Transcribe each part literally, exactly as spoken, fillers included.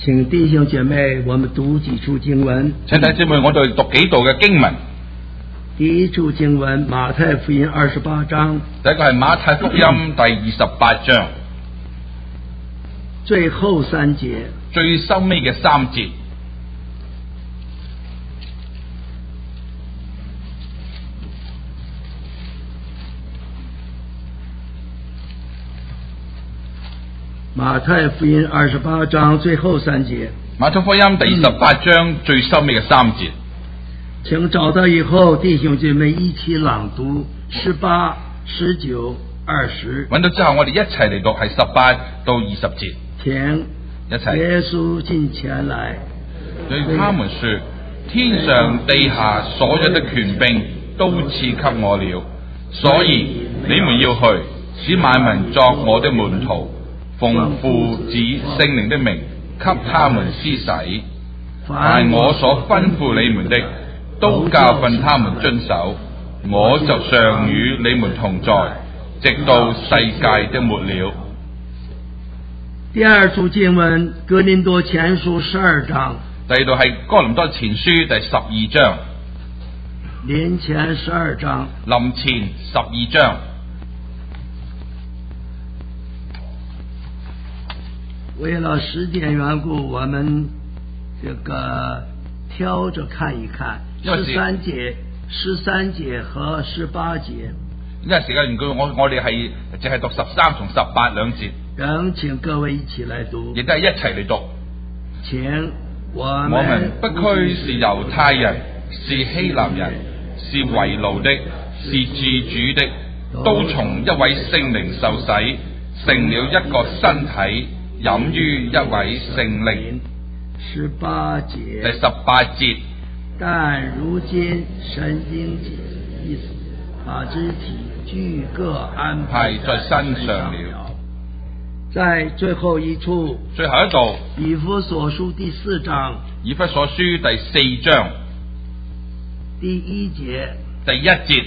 请弟兄姐妹，我們讀幾處經文。 請弟兄姊妹，我哋讀幾道嘅經文。 第一處經文，馬太福音二十八章。 第一個係馬太福音第二十八章， 最後三節。 最收尾嘅三節。 馬太福音二十八章最後三節。 馬太福音第二十八章最收尾嘅三節。 請找到以後，弟兄姐妹一起朗讀十八、十九、二十。 揾到之後，我哋一齊嚟讀係十八到二十節。 請一齊。 耶穌進前來， 對他們說：天上地下所有的權柄都賜給我了，所以你們要去，使萬民作我的門徒，奉父子聖靈的名給他們施洗，凡我所吩咐你們的，都教訓他們遵守，我就常與你們同在，直到世界的末了。 第二處經文，哥林多前書十二章。 第二度係哥林多前書第十二章。 林前十二章。 林前十二章。 為了時間緣故，我們這個挑着看一看十三節、十三節和十八節。 因為時間緣故，我我哋係淨係讀十三同十八兩節。 讓請各位一起來讀。 亦都係一齊嚟讀。 請我們我們不拘是猶太人，是希臘人，是為奴的，是自主的，都從一位聖靈受洗，成了一個身體，飲於一位聖靈。 十八節。 第十八節。 但如今神經意思把肢體俱各安排在身上了。在最後一處， 最後一度， 以弗所書第四章。 以弗所書第四章第一節。 第一節。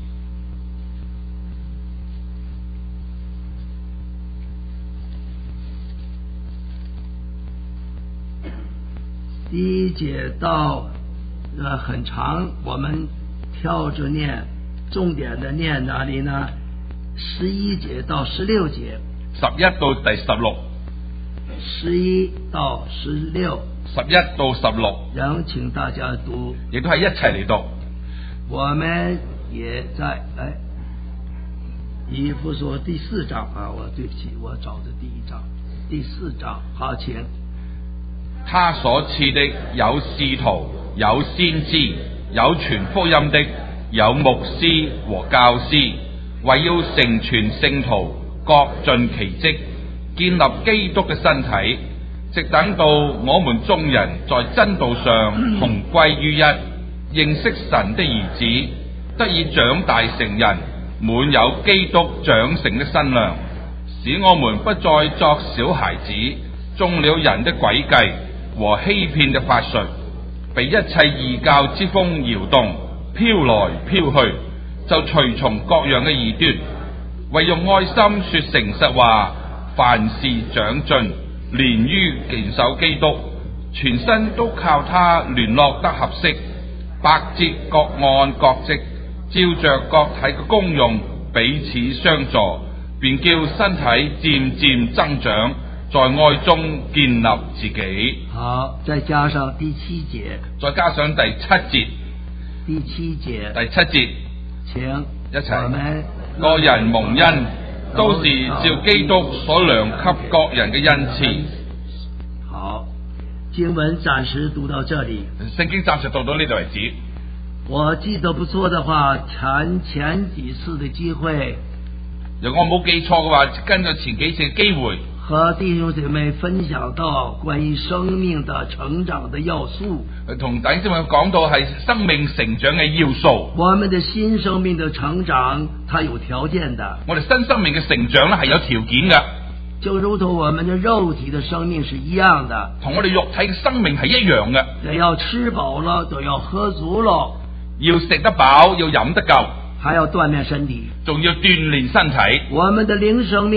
第一節到呃很長，我們跳着念，重點的念哪裡呢？十一節到十六節。 十一到第十六。 十一到十六。 十一到十六。 讓請大家讀。 亦都係一齊嚟讀。 我們也在哎，以弗所第四章啊，我對不起，我找的第一章，第四章，好，請。 他所賜的有使徒，有先知，有傳福音的，有牧師和教師，為要成全聖徒，各盡其職，建立基督嘅身體，直等到我們眾人在真道上同歸於一，認識神的兒子，得以長大成人，滿有基督長成的身量，使我們不再作小孩子，中了人的詭計和欺騙的法術，被一切異教之風搖動，飄來飄去，就隨從各樣嘅異端，為用愛心說誠實話，凡事長進，連於謹守基督，全身都靠他聯絡得合適，百節各按各職，照着各體嘅功用彼此相助，便叫身體漸漸增長，在愛中建立自己。 好，再加上第七節。 再加上第七節。 第七節。 第七節。 請一齊。 我們個人蒙恩，都是照基督所量給各人嘅恩賜。 好，經文暫時讀到這裡。 聖經暫時讀到呢度為止。 我記得不錯的話，前前幾次的機會， 如果我冇記錯嘅話，跟住前幾次嘅機會， 和弟兄姐妹分享到關於生命的成長的要素， 同弟兄姊妹講到係生命成長嘅要素。 我們的新生命的成長，它有條件的。 我哋新生命嘅成長咧係有條件嘅， 就如同我們的肉體的生命是一樣的， 同我哋肉體嘅生命係一樣嘅。 得要吃飽了，都要喝足了， 要食得飽，要飲得夠， 還要鍛鍊身體， 仲要鍛煉身體。 我們的靈生命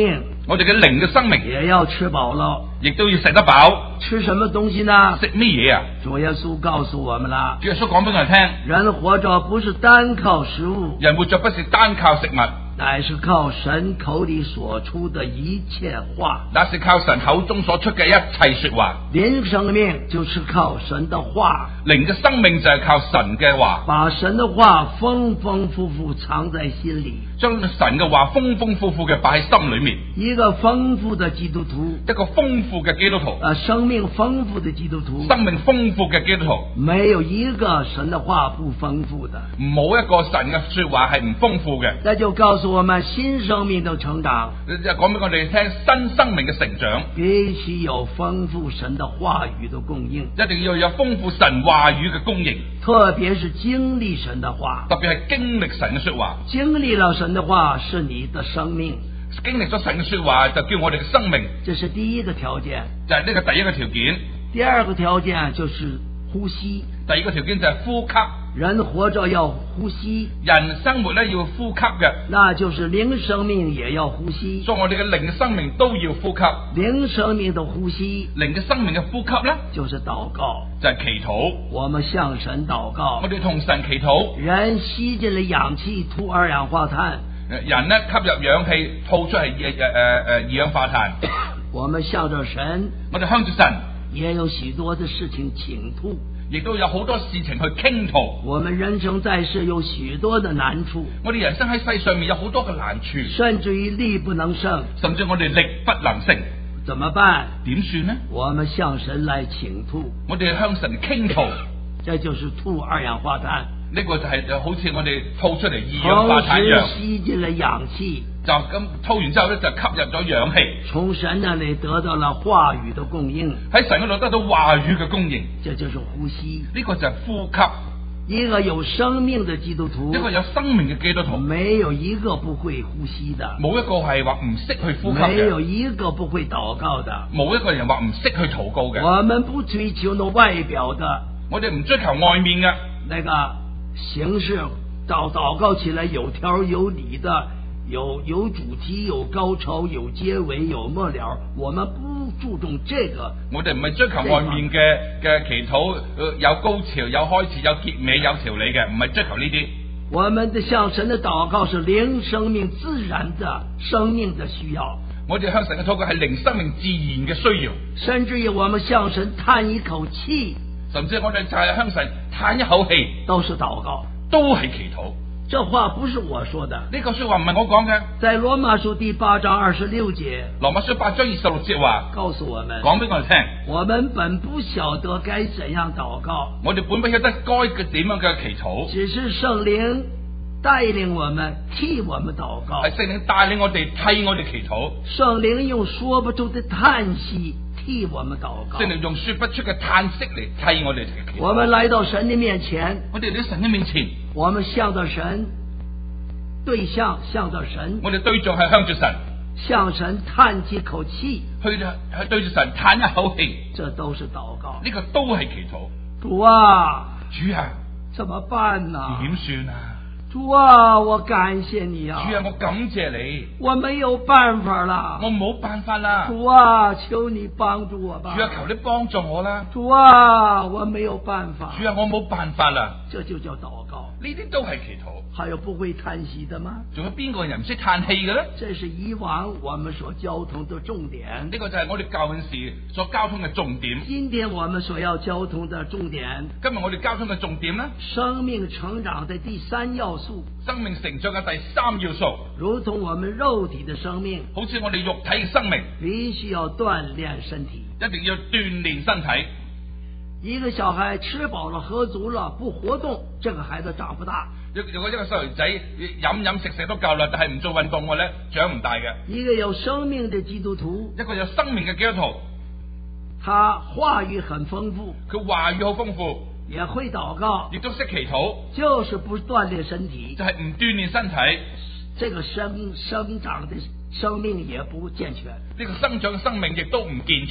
我哋嘅靈嘅生命也要吃飽了。 亦都要食得飽。 吃什麼東西呢？ 食乜嘢啊？ 主耶穌告訴我們啦， 主耶穌講俾我哋聽， 人活着不是單靠食物， 人活着不是單靠食物， 乃是靠神口裏所出的一切話。 那是靠神口中所出嘅一切說話。 靈生命就是靠神的話， 靈嘅生命就係靠神嘅話， 把神的話豐豐富富藏在心裏， 將神嘅話豐豐富富嘅擺喺心裏面。 一個豐富的基督徒， 一個豐富嘅基督徒， 啊，生命豐富的基督徒， 生命豐富嘅基督徒， 沒有一個神的話不豐富的， 冇一個神嘅說話係唔豐富嘅。 那就告訴我們新生命的成長， 就講俾我哋聽新生命嘅成長， 必須有豐富神的話語的供應， 一定要有豐富神話語嘅供應， 特別是經歷神的話， 特別係經歷神嘅說話。 經歷了神的話是你的生命， 經歷咗神嘅說話就叫我哋嘅生命， 這是第一個條件， 就係呢個第一個條件。 第二個條件就是呼吸， 第二個條件就係呼吸。 人活着要呼吸， 人生活咧要呼吸嘅， 那就是靈生命也要呼吸， 所以我哋嘅靈生命都要呼吸。 靈生命的呼吸， 靈嘅生命嘅呼吸咧， 就是禱告， 就係祈禱。 我們向神禱告， 我哋同神祈禱。 人吸進了氧氣，吐二氧化碳， 人咧吸入氧氣，吐出係誒誒誒二氧化碳。 我們向着神， 我哋向住神， 也有許多的事情傾吐， 亦都有好多事情去傾吐。 我們人生在世有許多的難處， 我哋人生喺世上面有好多嘅難處， 甚至於力不能勝， 甚至我哋力不能勝。 怎麼辦？ 點算呢？ 我們向神來傾吐， 我哋向神傾吐， 這就是吐二氧化碳。 呢個就係就好似我哋吐出嚟二氧化碳一樣， 同時吸進了氧氣， 就咁吐完之後咧就吸入咗氧氣， 從神那裏得到了話語的供應， 喺神嗰度得到話語嘅供應， 這就是呼吸。 呢個就係呼吸。 一個有生命的基督徒， 一個有生命嘅基督徒， 沒有一個不會呼吸的， 冇一個係話唔識去呼吸嘅， 沒有一個不會禱告的， 冇一個人話唔識去禱告嘅。 我們不追求那外表的， 我哋唔追求外面嘅那個形式，禱禱告起來有條有理的，有有主題，有高潮，有結尾，有末了，我們不注重這個。 我哋唔係追求外面嘅嘅祈禱，有高潮，有開始，有結尾，有條理嘅，唔係追求呢啲。 我們的向神的禱告是靈生命自然的生命的需要。 我哋向神嘅禱告係靈生命自然嘅需要。 甚至於我們向神嘆一口氣， 甚至我哋就係向神嘆一口氣， 都是禱告， 都係祈禱。 這話不是我說的， 呢個說話唔係我講嘅。 在羅馬書第八章二十六節， 羅馬書八章二十六節話， 告訴我們， 講俾我哋聽， 我們本不曉得該怎樣禱告， 我哋本不曉得該嘅點樣嘅祈禱， 只是聖靈帶領我們，替我們禱告， 係聖靈帶領我哋替我哋祈禱， 聖靈用說不出的嘆息替我們禱告， 聖靈用說不出嘅嘆息嚟替我哋祈禱。 我們來到神的面前， 我哋喺神嘅面前， 我們向着神，對象向着神， 我哋對象係向住神， 向神嘆幾口氣， 去去對住神嘆一口氣， 這都是禱告。 呢個都係祈禱。 主啊， 主啊， 怎麼辦呢？ 點算啊？ 主啊，我感謝你啊！ 主啊，我感謝你。 我沒有辦法啦， 我冇辦法啦。 主啊，求你幫助我吧。 主啊，求你幫助我啦。 主啊，我沒有辦法。 主啊，我冇辦法啦。 這就叫禱告。 呢啲都係祈禱。 還有不會嘆息的嗎？ 仲有邊個人唔識嘆氣嘅咧？ 這是以往我們所交通的重點。 呢個就係我哋舊陣時所交通嘅重點。 今天我們所要交通的重點， 今日我哋交通嘅重點呢？ 生命成長的第三要素。 生命成長嘅第三要素， 如同我們肉體的生命， 好似我哋肉體嘅生命， 必須要鍛煉身體， 一定要鍛煉身體。 一個小孩吃飽了喝足了不活動，這個孩子長不大。 如果一個細路仔飲飲食食都夠啦，但係唔做運動嘅咧，長唔大嘅。 一個有生命的基督徒， 一個有生命嘅基督徒， 他話語很豐富， 佢話語好豐富， 也會禱告， 亦都識祈禱， 就是不鍛煉身體， 就係唔鍛煉身體， 這個生生長的生命也不健全。 呢個生長嘅生命亦都唔健全。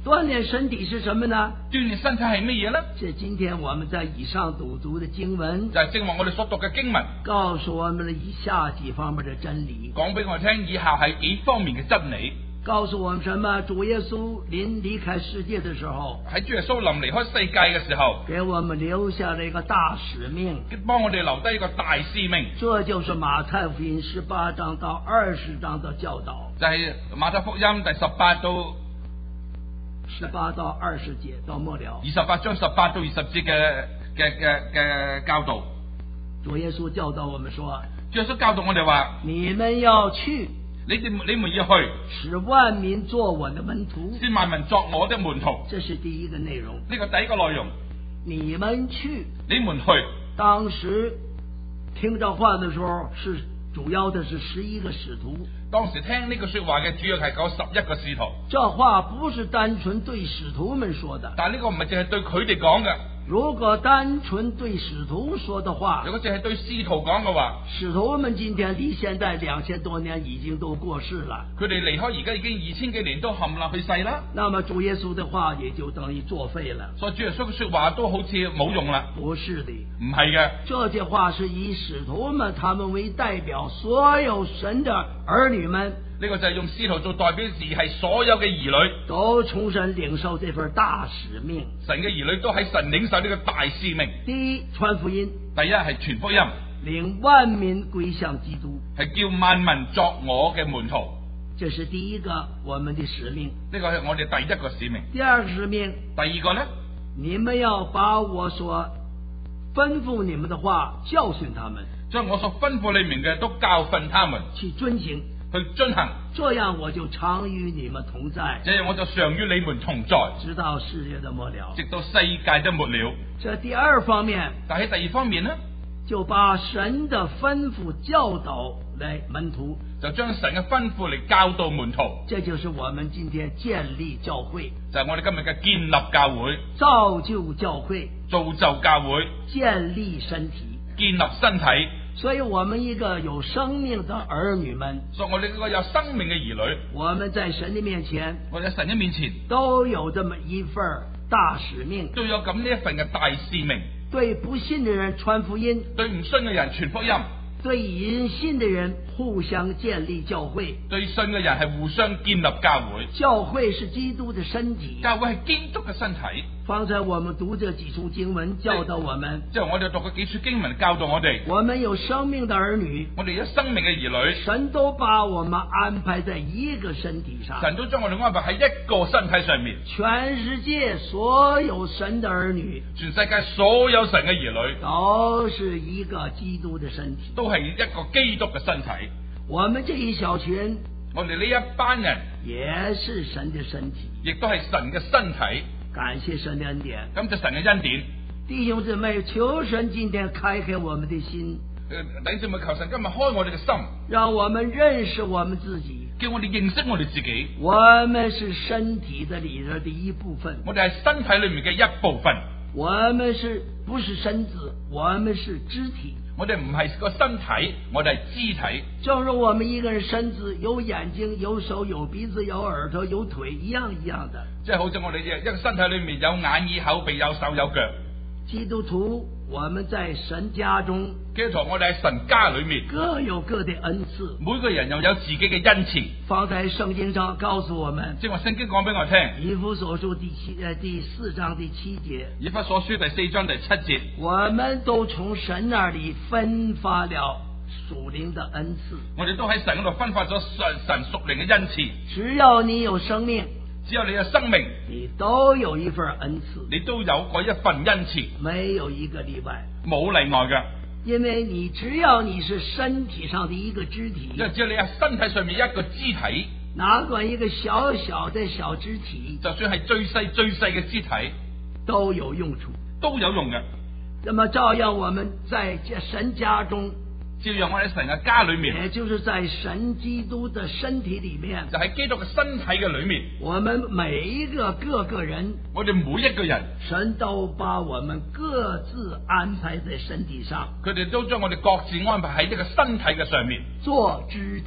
锻炼身體是什麼呢？ 鍛煉身體係乜嘢呢？ 是今天我們在以上讀讀的經文， 就係正話我哋所讀嘅經文， 告訴我們的以下幾方面的真理。 講俾我聽，以下係幾方面嘅真理。 告訴我們什麼？主耶穌臨離開世界的時候， 喺主耶穌臨離開世界嘅時候， 給我們留下了一個大使命， 幫我哋留低一個大使命。 這就是馬太福音十八章到二十章的教導， 就係馬太福音第十八到十八到二十節到末了， 二十八章十八到二十節嘅嘅嘅嘅教導。 主耶穌教導我們說， 主耶穌教導我哋話， 你們要去， 你哋你們要去， 使萬民作我的門徒， 使萬民作我的門徒。 這是第一個內容。 呢個第一個內容， 你們去， 你們去。 當時聽這話的時候，是主要的是十一個使徒。 當時聽呢句說話嘅主要係講十一個使徒。 這話不是單純對使徒們說的， 但係呢個唔係淨係對佢哋講嘅。 如果單純對使徒說的話， 如果淨係對使徒講嘅話， 使徒們今天離現在兩千多年已經都過世了， 佢哋離開而家已經二千幾年都冚唪唥去世啦。 那麼主耶穌的話也就等於作廢了。 所以主耶穌嘅說話都好似冇用啦。 不是的， 唔係嘅。 這些話是以使徒們他們為代表，所有神的兒女們。 呢個就係用使徒做代表時，係所有嘅兒女都從神領受這份大使命。 神嘅兒女都喺神領受呢個大使命。 第一，傳福音； 第一係傳福音， 領萬民歸向基督， 係叫萬民作我嘅門徒。 這是第一個我們的使命。 呢個係我哋第一個使命。 第二個使命， 第二個呢？ 你們要把我所吩咐你們的話教訓他們， 將我所吩咐你們嘅都教訓他們， 去遵行。 去遵行， 這樣我就常與你們同在， 這樣我就常與你們同在， 直到世界的末了， 直到世界的末了。 這第二方面， 但喺第二方面呢， 就把神的吩咐教導來門徒， 就將神嘅吩咐嚟教導門徒。 這就是我們今天建立教會， 就係我哋今日嘅建立教會、 造就教會、 造就教會、 建立身體、 建立身體。 所以我們一個有生命的兒女們， 所以我哋呢個有生命嘅兒女， 我們在神的面前， 我哋喺神嘅面前都有這麼一份大使命， 都有咁呢一份嘅大使命。 對不信的人傳福音， 對唔信嘅人傳福音， 對因信的人互相建立教會， 對信嘅人係互相建立教會。 教會是基督的身體， 教會係基督嘅身體。 方才我們讀這幾處經文教導我們， 即係我哋讀嘅幾處經文教導我哋， 我們有生命的兒女， 我哋有生命嘅兒女， 神都把我們安排在一個身體上， 神都將我哋安排喺一個身體上面。 全世界所有神的兒女， 全世界所有神嘅兒女都是一個基督的身體， 都係一個基督嘅身體。 我們這一小群， 我哋呢一班人也是神的身體， 亦都係神嘅身體。 感謝神的恩典， 咁就神嘅恩典。 弟兄姊妹，求神今天開開我們的心， 弟兄姊妹，求神今日開我哋嘅心， 讓我們認識我們自己， 叫我哋認識我哋自己。 我們是身體的裏邊的一部分， 我哋係身體裏面嘅一部分。 我們是不是身子？我們是肢體。 我哋唔係個身體，我哋係肢體。 正如我們一個人身子有眼睛、有手、有鼻子、有耳朵、有腿一樣一樣的， 即係好似我哋一個身體裏面有眼耳口鼻有手有腳。 基督徒，我們在神家中， 基督徒我哋喺神家裏面各有各的恩賜， 每個人又有自己嘅恩賜。 放在聖經上告訴我們， 正話聖經講俾我聽， 以弗所書第七誒第四章第七節， 以弗所書第四章第七節， 我們都從神那裏分發了屬靈的恩賜， 我哋都喺神嗰度分發咗神神屬靈嘅恩賜。 只要你有生命， 只有你嘅生命， 你都有一份恩賜， 你都有嗰一份恩賜， 沒有一個例外， 冇例外嘅。 因為你只要你是身體上的一個肢體， 因為只要你喺身體上面一個肢體， 哪管一個小小的小肢體， 就算係最細最細嘅肢體， 都有用處， 都有用嘅。 那麼照樣我們在神家中， 照樣我喺神嘅家裏面， 也就是在神基督的身體裏面， 就喺基督嘅身體嘅裏面， 我們每一個各個人， 我哋每一個人， 神都把我們各自安排在身體上， 佢哋都將我哋各自安排喺一個身體嘅上面， 做肢體，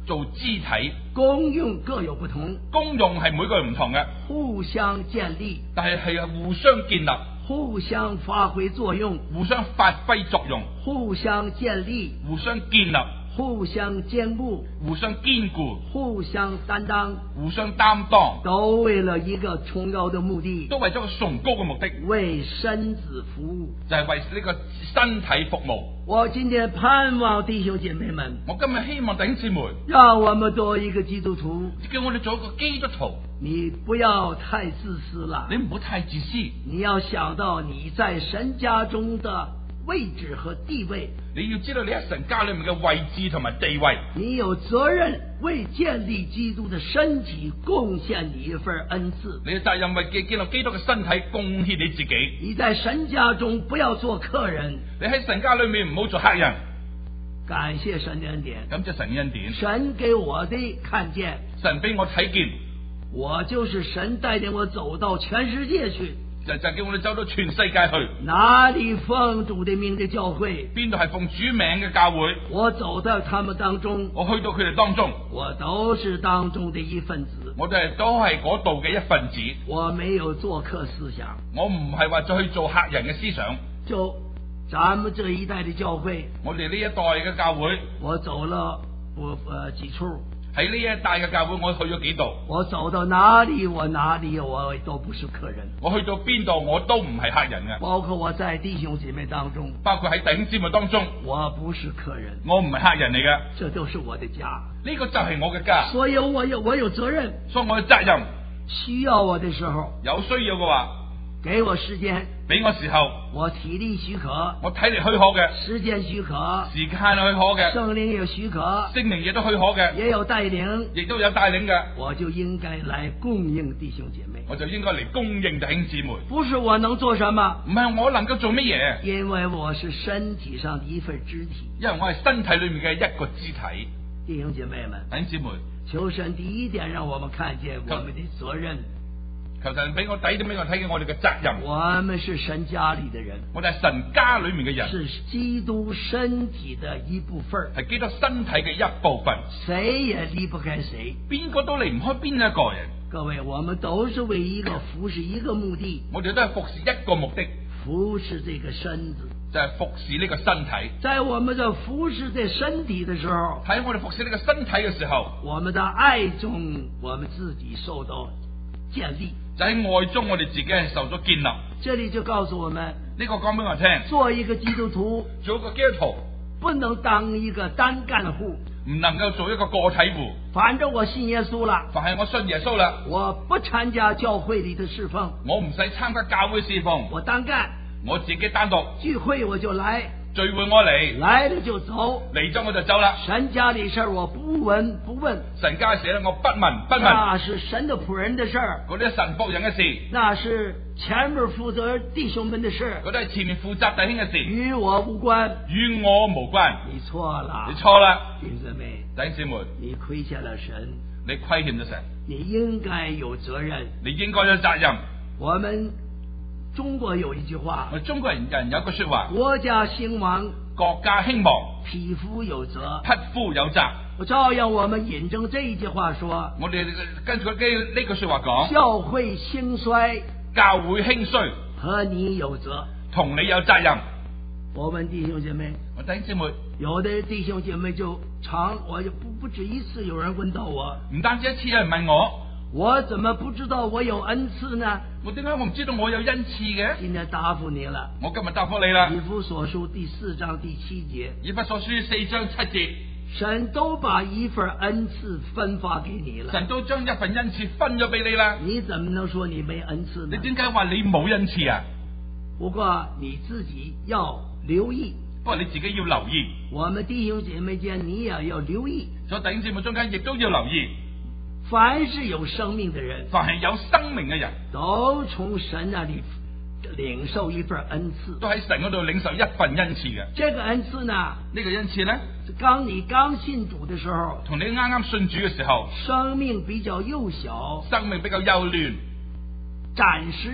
做肢體， 功用各有不同， 功用係每個人唔同嘅， 互相建立， 但係係互相建立、 互相發揮作用， 互相發揮作用、 互相建立， 互相建立、 互相兼顧， 互相堅固、 互相擔當， 互相擔當， 都為了一個崇高的目的， 都為咗個崇高嘅目的， 為身子服務， 就係為呢個身體服務。 我今天盼望弟兄姐妹們， 我今日希望弟兄姊妹， 讓我們做一個基督徒， 叫我哋做一個基督徒。 你不要太自私了， 你唔好太自私， 你要想到你在神家中的位置和地位， 你要知道你喺神家裏面嘅位置同埋地位， 你有責任為建立基督的身體貢獻你一份恩賜， 你嘅責任為建立基督嘅身體貢獻你自己。 你在神家中不要做客人， 你喺神家裏面唔好做客人。 感謝神的恩典， 感謝神嘅恩典， 神給我的看見， 神俾我睇見， 我就是神帶領我走到全世界去， 就就叫我哋走到全世界去， 哪裏奉主的名的教會， 邊度係奉主名嘅教會， 我走到他們當中， 我去到佢哋當中， 我都是當中的一份子， 我哋都係嗰度嘅一份子。 我沒有做客思想， 我唔係話再去做客人嘅思想。 就咱們這一代的教會， 我哋呢一代嘅教會， 我走了我呃幾處， 喺呢一帶嘅教會，我去咗幾度， 我走到哪裏我哪裏我都不是客人， 我去到邊度我都唔係客人嘅， 包括我在弟兄姐妹當中， 包括喺弟兄姊妹當中， 我不是客人， 我唔係客人嚟嘅， 這都是我的家， 呢個就係我嘅家， 所以我有我有責任， 所以我嘅責任， 需要我的時候， 有需要嘅話， 給我時間， 俾我時候， 我體力許可， 我體力許可嘅， 時間許可， 時間許可嘅， 聖靈有許可， 聖靈亦都許可嘅， 也有帶領， 亦都有帶領嘅， 我就應該來供應弟兄姐妹， 我就應該嚟供應弟兄姊妹。 不是我能做什麼， 唔係我能夠做乜嘢， 因為我是身體上的一份肢體， 因為我係身體裏面嘅一個肢體。 弟兄姐妹們， 弟兄姊妹， 求神第一點讓我們看見我們的責任， 求神俾我睇點俾我睇見我哋嘅責任。 我們是神家裏的人， 我哋係神家裏面嘅人， 是基督身體的一部分， 係基督身體嘅一部分， 誰也離不開誰， 邊個都離唔開邊一個人。 各位，我們都是為一個服侍一個目的， 我哋都係服侍一個目的， 服侍這個身子。 就係服侍呢個身體。 在我們的服侍這身體的時候， 喺我哋服侍呢個身體嘅時候， 我們的愛中，我們自己受到建立。 就喺愛中，我哋自己係受咗建立。 這裏就告訴我們， 呢個講俾我聽， 做一個基督徒， 做一個基督徒， 不能當一個單幹戶， 唔能夠做一個個體戶。 反正我信耶穌了， 凡係我信耶穌啦， 我不參加教會裏的侍奉， 我唔使參加教會侍奉， 我單幹， 我自己單獨聚會我就來， 聚會我嚟， 來了就走， 嚟咗我就走啦。 神家裏事我不聞不問， 神家嘅事咧我不聞不問， 那是神的僕人的事， 嗰啲係神僕人嘅事， 那是前面負責弟兄們的事， 嗰啲係前面負責弟兄嘅事， 與我無關， 與我無關。 你錯了， 你錯啦， 弟兄妹， 弟兄姊妹， 你虧欠了神， 你虧欠咗神， 你應該有責任， 你應該有責任。 我們中國有一句話， 我哋中國人人有句說話， 國家興亡， 國家興亡， 匹夫有責， 匹夫有責。 我照樣我們引證這一句話說， 我哋跟住呢句說話講， 教會興衰， 教會興衰， 和你有責， 同你有責任。 我問弟兄姐妹， 我弟兄姊妹， 有的弟兄姐妹就常，我就不不止一次有人問到我， 唔單止一次有人問我， 我怎麼不知道我有恩賜呢？ 我點解我唔知道我有恩賜嘅？ 今天答復你了， 我今日答復你啦。 以弗所書第四章第七節， 以弗所書四章七節， 神都把一份恩賜分發給你了， 神都將一份恩賜分咗俾你啦。 你怎麼能說你沒恩賜呢？ 你點解話你冇恩賜啊？ 不過你自己要留意， 不過你自己要留意， 我們弟兄姐妹間你也要留意， 所以弟兄姊妹中間亦都要留意， 凡是有生命的人， 凡係有生命嘅人， 都從神那裏領受一份恩賜， 都喺神嗰度領受一份恩賜嘅。 這個恩賜呢， 呢個恩賜呢， 剛你剛信主的時候， 同你啱啱信主嘅時候， 生命比較幼小， 生命比較幼嫩， 暫時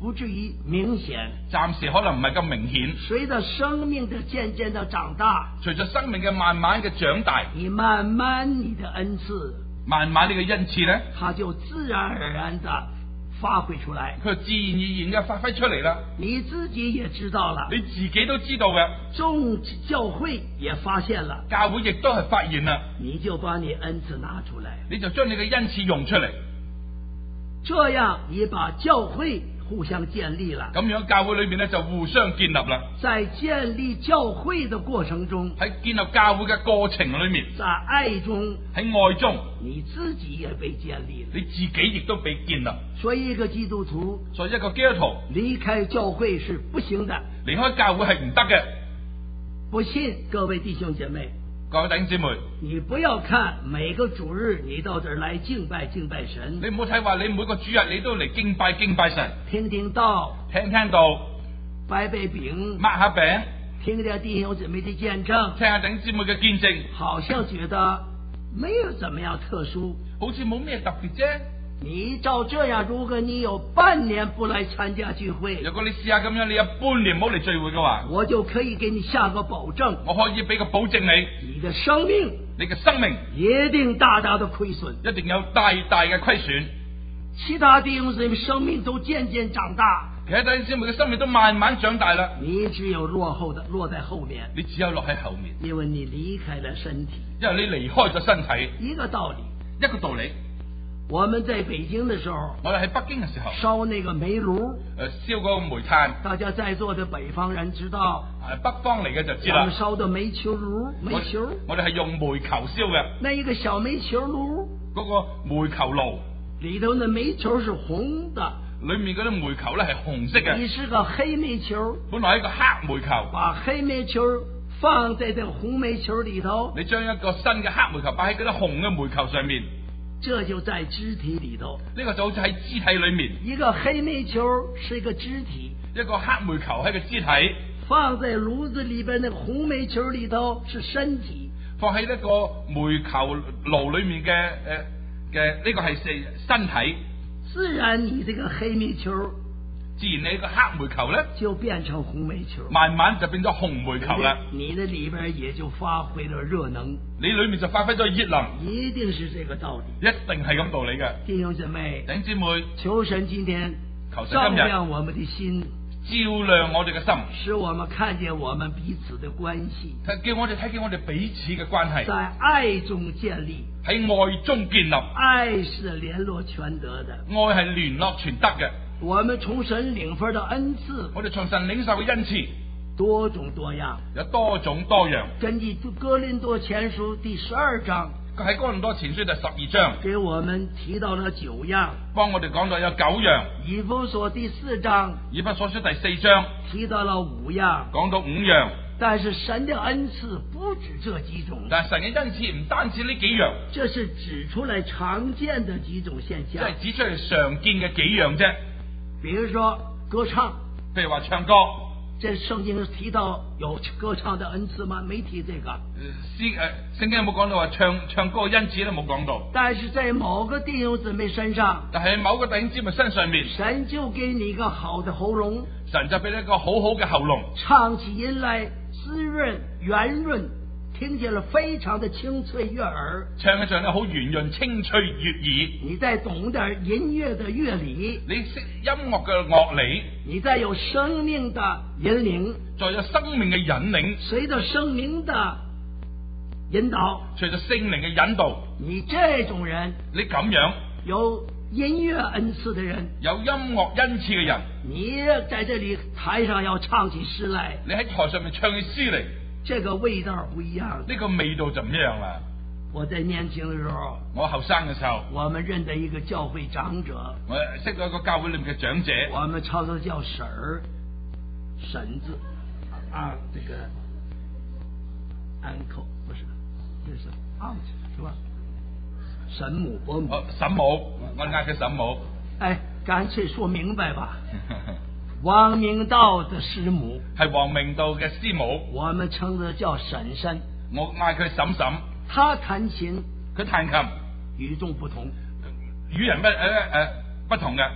不至于明顯， 暫時可能唔係咁明顯。 隨着生命的漸漸的長大， 隨着生命嘅慢慢嘅長大， 你慢慢你的恩賜， 慢慢呢個恩賜咧， 它就自然而然的發揮出來， 佢自然而然嘅發揮出嚟啦。 你自己也知道了， 你自己都知道嘅， 眾教會也發現了， 教會亦都係發現啦， 你就把你恩賜拿出來， 你就將你嘅恩賜用出嚟， 這樣你把教會互相建立了。 咁樣教會裏面咧就互相建立啦。 在建立教會的過程中， 喺建立教會嘅過程裏面， 在愛中， 喺愛中， 你自己也被建立了， 你自己亦都被建立。 所以一個基督徒， 所以一個基督徒離開教會是不行的。 離開教會係唔得嘅。 不信，各位弟兄姐妹， 各位弟兄姊妹， 你不要看每個主日你到這兒來敬拜敬拜神， 你唔好睇話你每個主日你都嚟敬拜敬拜神， 聽聽道， 聽聽到， 擺擺餅， 擘下餅， 聽聽弟兄姊妹的見證， 聽下弟兄姊妹嘅見證， 好像覺得沒有怎麼樣特殊， 好似冇咩特別啫。 你照這樣，如果你有半年不來參加聚會， 如果你試下咁樣，你有半年冇嚟聚會嘅話， 我就可以給你下個保證， 我可以俾個保證你， 你的生命， 你嘅生命一定大大的虧損， 一定有大大嘅虧損。 其他弟兄姊妹生命都漸漸長大， 其他弟兄姊妹嘅生命都慢慢長大啦， 你只有落後的落在後面， 你只有落喺後面， 因為你離開了身體， 因為你離開咗身體。 一個道理， 一個道理。 我們在北京的時候， 我哋喺北京嘅時候燒那個煤爐， 誒燒嗰個煤炭， 大家在座的北方人知道， 誒北方嚟嘅就知啦。 我們燒的煤球爐，煤球， 我哋係用煤球燒嘅。 那一個小煤球爐， 嗰個煤球爐裏頭的煤球是紅的， 裏面嗰啲煤球咧係紅色嘅。 你是個黑煤球， 本來係一個黑煤球， 把黑煤球放在這個紅煤球裏頭， 你將一個新嘅黑煤球擺喺嗰啲紅嘅煤球上面， 這就在肢體裏頭。 呢個就好似喺肢體裏面， 一個黑煤球是一個肢體， 一個黑煤球係個肢體， 放在爐子裏邊那個紅煤球裏頭是身體， 放喺呢個煤球爐裏面嘅誒嘅呢個係身體。 自然你這個黑煤球， 自然你個黑煤球咧就變成紅煤球， 慢慢就變咗紅煤球啦。 你的裏邊也就發揮了熱能， 你裏面就發揮咗熱能， 一定是這個道理， 一定係咁道理嘅。 弟兄姊妹， 弟兄姊妹， 求神今天求神照今日亮我們的心， 照亮我哋嘅心， 使我們看見我們彼此的關係， 叫我哋睇見我哋彼此嘅關係， 在愛中建立， 喺愛中建立。 愛是聯絡全德的， 愛係聯絡全德嘅。 我們從神領分的恩賜， 我哋從神領受嘅恩賜多種多樣， 有多種多樣。 根據哥林多前書第十二章， 喺哥林多前書第十二章給我們提到了九樣， 幫我哋講到有九樣。 以弗所第四章， 以弗所書第四章提到了五樣， 講到五樣。 但是神的恩賜不止這幾種， 但係神嘅恩賜唔單止呢幾樣， 這是指出來常見的幾種現象， 即係指出嚟常見嘅幾樣啫。 比如說歌唱， 譬如話唱歌， 這聖經提到有歌唱的恩賜嗎？沒提這個。 詩誒，聖經有冇講到話唱唱歌嘅恩賜都冇講到。 但是在某個弟兄姊妹身上， 但係某個弟兄姊妹身上面， 神就給你一個好的喉嚨， 神就俾你一個好好嘅喉嚨， 唱起音來滋潤圓潤，聽見了非常的清脆悅耳， 唱起上嚟好圓潤清脆悅耳。 你再懂點音樂的樂理， 你識音樂嘅樂理， 你再有生命的引領， 再有生命嘅引領， 隨着生命的引導， 隨着聖靈嘅引導， 你這種人， 你咁樣有音樂恩賜的人， 有音樂恩賜嘅人， 你在這裏台上要唱起詩來， 你喺台上面唱起詩嚟， 這個味道不一樣， 呢個味道就唔一樣啦。 我在年輕的時候， 我後生嘅時候， 我們認得一個教會長者， 我識到一個教會裏面嘅長者， 我們稱他叫嬸兒，嬸子啊，這個 uncle 不是，這是 aunt 是吧？嬸母伯母， 哦，嬸母，我嗌佢嬸母。 哎，乾脆說明白吧。王明道的師母係王明道嘅師母， 我們稱他叫嬸嬸， 我嗌佢嬸嬸。 他彈琴， 佢彈琴， 與眾不同， 與人不誒誒、呃呃、不同嘅。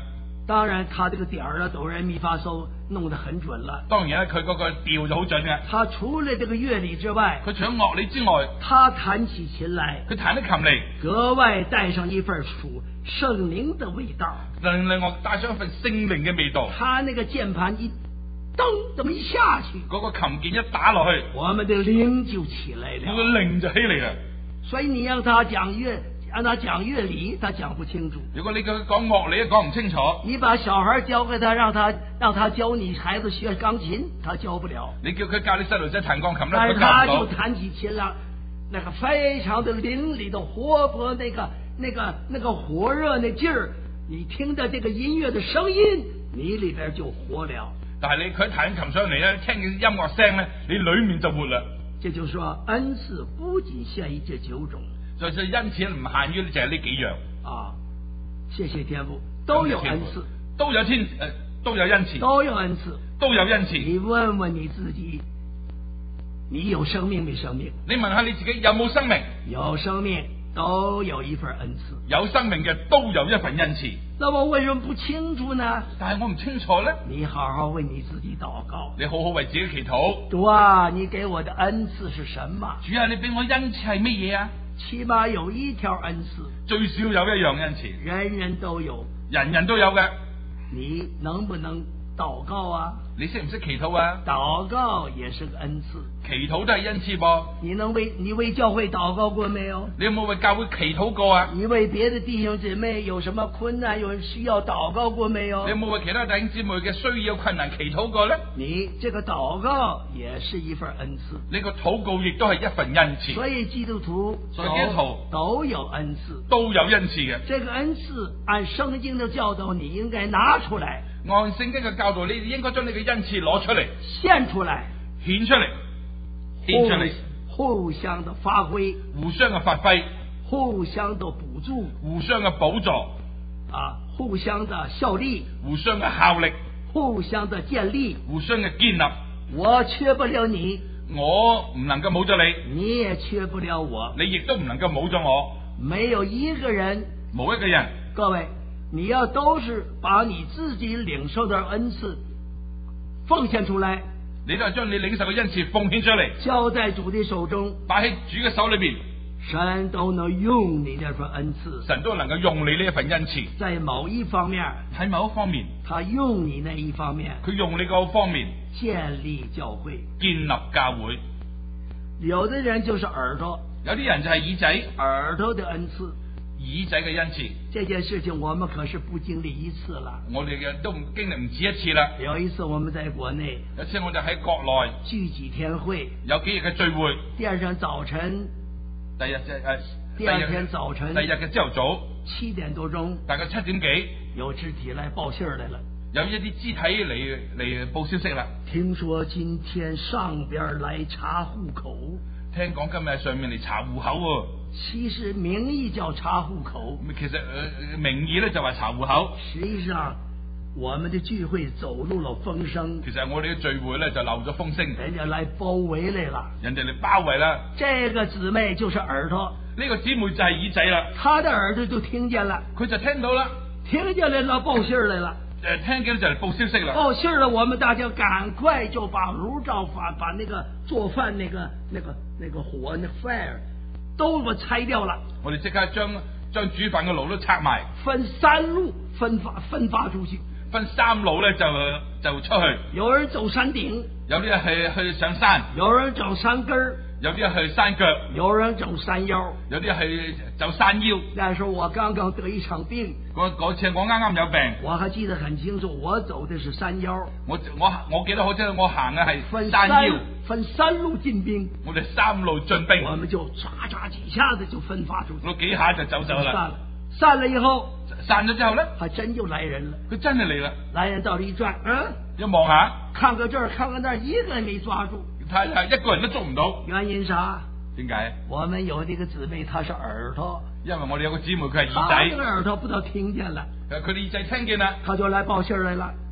當然，他這個點兒啊，哆來咪發嗦弄得很準了。 當然啦，佢嗰個調就好準嘅。 他除了這個樂理之外， 佢除咗樂理之外， 他彈起琴來， 佢彈啲琴嚟， 格外帶上一份屬聖靈的味道， 令令我帶上一份聖靈嘅味道。 他那個鍵盤一噔，這麼一下去， 嗰個琴鍵一打落去， 我們的靈就起來了。 我個靈就起嚟啦。 所以你讓他講樂。讓他講樂理，他講不清楚。 如果你叫佢講樂理，講唔清楚。 你把小孩交給他，讓他讓他教你孩子學鋼琴，他教不了。 你叫佢教你細路仔彈鋼琴咧， 但是佢教唔到。 他就彈起琴來，那個非常的淋漓的活潑，那個那個那個火熱那勁兒，你聽着這個音樂的聲音，你裏邊就活了。 但係你佢彈琴上嚟咧，聽見音樂聲咧，你裏面就活啦。 這就是說，恩賜不僅限於這九種。 就就因此唔限於就係呢幾樣啊！謝謝天父，都有恩賜， 都有天誒、呃，都有恩賜， 都有恩賜， 都有恩賜。 你問問你自己，你有生命沒生命？ 你問下你自己有冇生命？ 有生命都有一份恩賜， 有生命嘅都有一份恩賜。 那麼為什麼不清楚呢？ 但係我唔清楚咧。 你好好為你自己禱告， 你好好為自己祈禱。 主啊，你給我的恩賜是什麼？ 主啊，你俾我恩賜係乜嘢啊？ 起碼有一條恩賜， 最少有一樣恩賜， 人人都有， 人人都有嘅。 你能不能禱告啊？ 你識唔識祈禱啊？ 禱告也是個恩賜， 祈禱都係恩賜噃。 你能為你為教會禱告過沒有？ 你有冇為教會祈禱過啊？ 你為別的弟兄姊妹有什麼困難，有需要禱告過沒有？ 你有冇為其他弟兄姊妹嘅需要困難祈禱過咧？ 你這個禱告也是一份恩賜， 呢個禱告亦都係一份恩賜。 所以基督徒所以基督徒都有恩賜， 都有恩賜嘅。 這個恩賜按聖經的教導，你應該拿出來。 按聖經嘅教導，你應該將你嘅恩賜攞出嚟， 獻出來， 顯出嚟，獻出嚟， 互相的發揮， 互相嘅發揮， 互相的補助， 互相嘅補助， 啊，互相的效力， 互相嘅效力， 互相的建立， 互相嘅建立。 我缺不了你， 我唔能夠冇咗你， 你也缺不了我， 你亦都唔能夠冇咗我。 沒有一個人， 冇一個人， 各位。你要都是把你自己領受的恩賜奉獻出來， 你都係將你領受嘅恩賜奉獻出嚟， 交在主的手中， 擺喺主嘅手裏邊， 神都能用你這份恩賜， 神都能夠用你呢一份恩賜。 在某一方面， 喺某一方面， 他用你那一方面， 佢用你個方面建立教會， 建立教會。 有的人就是耳朵， 有啲人就係耳仔， 耳朵的恩賜。 耳仔嘅恩賜， 這件事情我們可是不經歷一次了。 我哋嘅都唔經歷唔止一次啦。 有一次我們在國內， 有次我哋喺國內聚幾天會， 有幾日嘅聚會。 第二天早晨， 第日即誒， 第二天早晨， 第二日嘅朝頭早七點多鐘， 大概七點幾， 有肢體來報信來了。 有一啲肢體嚟嚟報消息啦。聽說今天上邊嚟查戶口，聽講今日上面嚟查戶口喎。 其實名義叫查戶口， 其實誒、呃、名義咧就話查戶口。 實際上，我們的聚會走漏了風聲。 其實我哋嘅聚會咧就漏咗風聲， 人家來包圍嚟了， 人哋嚟包圍啦。 這個姊妹就是耳朵， 呢個姊妹就係耳仔啦。 他的耳朵就聽見了， 佢就聽到啦， 聽見了，那報信嚟了。 誒，聽見就嚟報消息啦。 報信了，我們大家趕快就把爐灶把把那個做飯那個那個那個火那 fire 都給拆掉了。 我哋即刻將將煮飯嘅爐都拆埋， 分三路分發分發出去， 分三路咧就就出去。有人走山頂， 有啲係去上山， 有人走山根兒， 有啲去山腳， 有人走山腰， 有啲係走山腰。 但是我剛剛得一場病， 嗰嗰次我啱啱有病， 我還記得很清楚，我走的是山腰。 我我我記得好清楚，我行嘅係分山腰， 分三路進兵。 我哋三路進兵， 我們就唰唰幾下子就分發出去， 我幾下就走走啦。 散了，散了以後， 散咗之後咧， 還真就來人了。 佢真係嚟啦， 來人到這一轉，嗯， 一望下， 看個這兒，看個那兒，一個人沒抓住。 睇下一個人都捉唔到， 原因啥？ 點解？ 我們有這個姊妹，她是耳朵， 因為我哋有個姊妹佢係耳仔， 她這個耳朵不知道聽見了， 佢哋耳仔聽見啦， 她就來報信來了，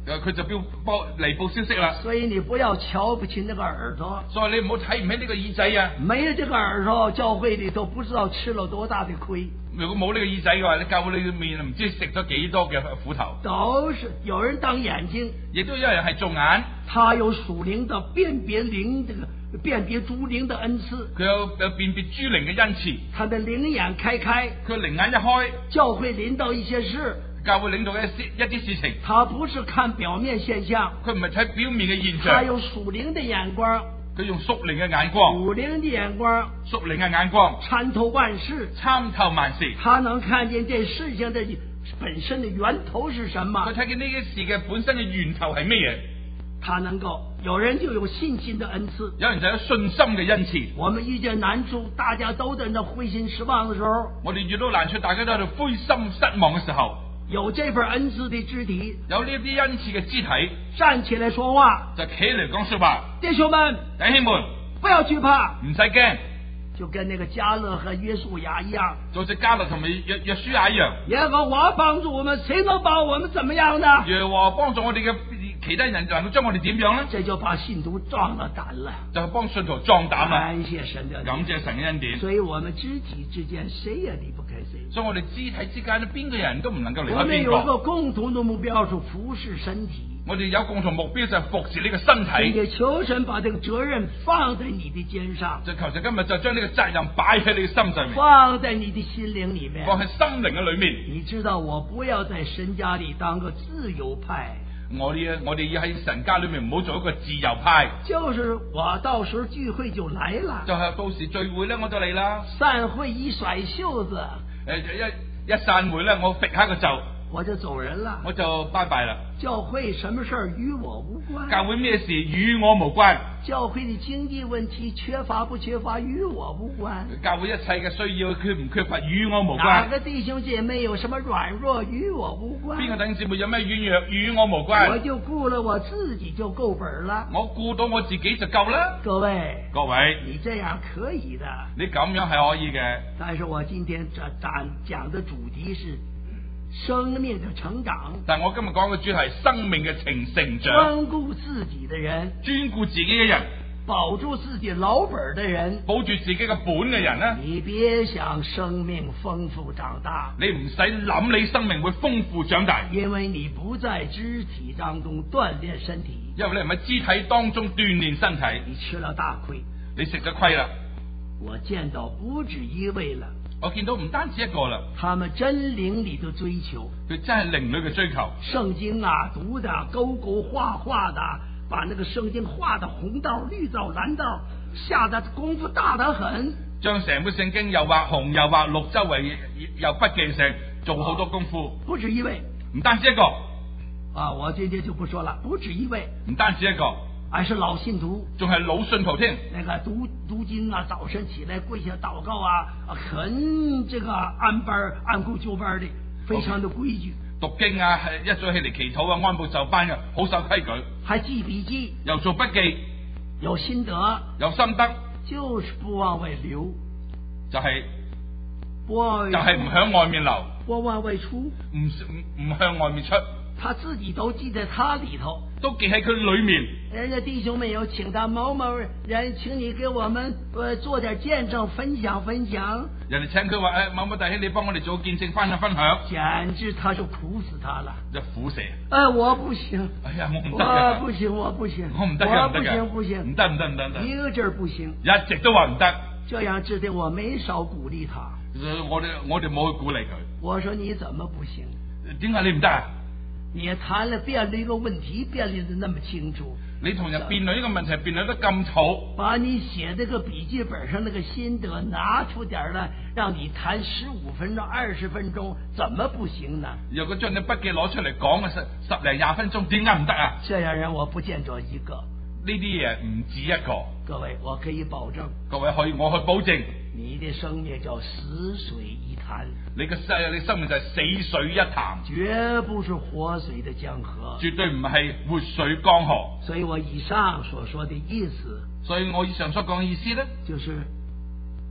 佢就標報嚟報消息啦。 所以你不要瞧不起那個耳朵， 所以你唔好睇唔起呢個耳仔啊！ 沒有這個耳朵，教會裏頭不知道吃了多大的虧。 如果冇呢個耳仔嘅話，你教會裏面唔知食咗幾多嘅苦頭。 都是有人當眼睛， 亦都有人係做眼， 他有屬靈的辨別靈這個辨別諸靈的恩賜， 佢有有辨別諸靈嘅恩賜。 他的靈眼開開， 佢靈眼一開， 教會臨到一些事， 教會領導一啲一啲事情， 他不是看表面現象， 佢唔係睇表面嘅現他象， 有屬靈的眼光， 佢用屬靈嘅眼光， 屬靈的眼光屬靈嘅眼光參透萬事， 參透萬事， 他能看見這事情的本身的源頭是什麼， 佢睇見呢啲事嘅本身嘅源頭係咩嘢， 他能夠，有人就有信心的恩賜， 有人就有信心嘅恩賜。 我們遇見難處，大家都在那灰心失望的時候， 我哋遇到難處，大家都喺度灰心失望嘅時候， 有這份恩賜的肢體， 有呢啲恩賜嘅肢體站起來說話， 就企嚟講說話。 弟兄們， 弟兄們， 不要懼怕， 唔使驚， 就跟那個迦勒和約書亞一樣， 做隻迦勒同埋約約書亞一樣。 耶和華幫助我們，誰能把我們怎麼樣呢？ 耶和華幫助我哋嘅其他人，能夠將我哋點樣呢？ 這就把信徒壯了膽了， 就係幫信徒壯膽啦。 感謝神的， 感謝神嘅恩典。 所以我們肢體之間誰也離不開誰。 所以我哋肢體之間咧，邊個人都唔能夠離我們開邊有個個。 共同的目標是服侍身體。 我哋有共同目標就係服侍呢個身體。 也求神把這個責任放在你的肩上， 就求神今日就將呢個責任擺喺你嘅心上面， 放在你的心靈裏面， 放喺心靈嘅裏面。 你知道我不要在神家裏當個自由派， 我哋我哋要喺神家裏面唔好做一個自由派。 就是我到時候聚會就來了， 就係到時聚會咧我就嚟啦。 散會一甩袖子， 誒一一散會咧，我揈下個袖， 我就走人了， 我就拜拜啦。 教會什麼事兒與我無關， 教會咩事與我無關。 教會的經濟問題缺乏不缺乏與我無關， 教會一切嘅需要缺唔缺乏與我無關。 哪個弟兄姐妹有什麼軟弱與我無關， 邊個弟兄姊妹有咩軟弱與我無關， 我就顧了我自己就夠本了， 我顧到我自己就夠啦。 各位， 各位， 你這樣可以的， 你咁樣係可以嘅。 但是我今天這講講的主題是生命的成長， 但我今日講嘅主題係生命嘅成成長。 專顧自己的人， 專顧自己嘅人， 保住自己老本的人， 保住自己嘅本嘅人呢， 你別想生命豐富長大， 你唔使諗你生命會豐富長大， 因為你不在肢體當中鍛煉身體， 因為你唔喺肢體當中鍛煉身體， 你吃了大虧， 你食咗虧啦。 我見到不止一位了， 我見到唔單止一個啦， 他們真靈裏的追求， 佢真係靈裏嘅追求。 聖經啊讀的勾勾畫畫的，把那個聖經畫的紅道綠道藍道，下的功夫大得很， 將成本聖經又畫紅又畫綠，周圍又筆記成，做好多功夫。 不止一位， 唔單止一個啊，我今天就不說了，不止一位， 唔單止一個， 還是老信徒， 仲係老信徒添。 那個讀讀經啊，早晨起來跪下禱告啊，很這個按班按部就班的，非常的規矩。 讀經啊，一早起嚟祈禱啊，按部就班嘅，好守規矩。 還記筆記， 又做筆記， 有心得， 有心得， 就是不往外流， 就係、是、 不往外就係唔向外面流， 不往外出， 唔唔唔向外面出， 他自己都記在他裏頭。 都記喺佢裏面。 人家弟兄們有請他某某人，請你給我們呃做點見證，分享分享。 人哋請佢話誒，某某弟兄，你幫我哋做見證，分享分享。 簡直他就苦死他了， 就苦蛇。 哎，我不行。 哎呀，我唔得我不行，我不行， 我唔得我不行，不行， 唔得唔得唔得唔得， 一個字不行， 一直都話唔得。 這樣指定我沒少鼓勵他。 我哋我哋冇去鼓勵佢。 我說你怎麼不行？ 點解你唔得啊？ 你談了辯論一個問題，辯論得那麼清楚。 你同人辯論呢個問題辯論得咁草， 把你寫這個筆記本上那個心得拿出點來，讓你談十五分鐘、二十分鐘，怎麼不行呢？ 如果將你筆記攞出嚟講嘅十十零廿分鐘，點解唔得啊？ 這樣人我不見着一個。 呢啲嘢唔止一個。 各位，我可以保證。 各位可以，我去保證。 你的生命叫死水一潭。 你嘅生，你生命就係死水一潭， 絕不是活水的江河。 絕對唔係活水江河。 所以我以上所說的意思， 所以我以上所講嘅意思咧， 就是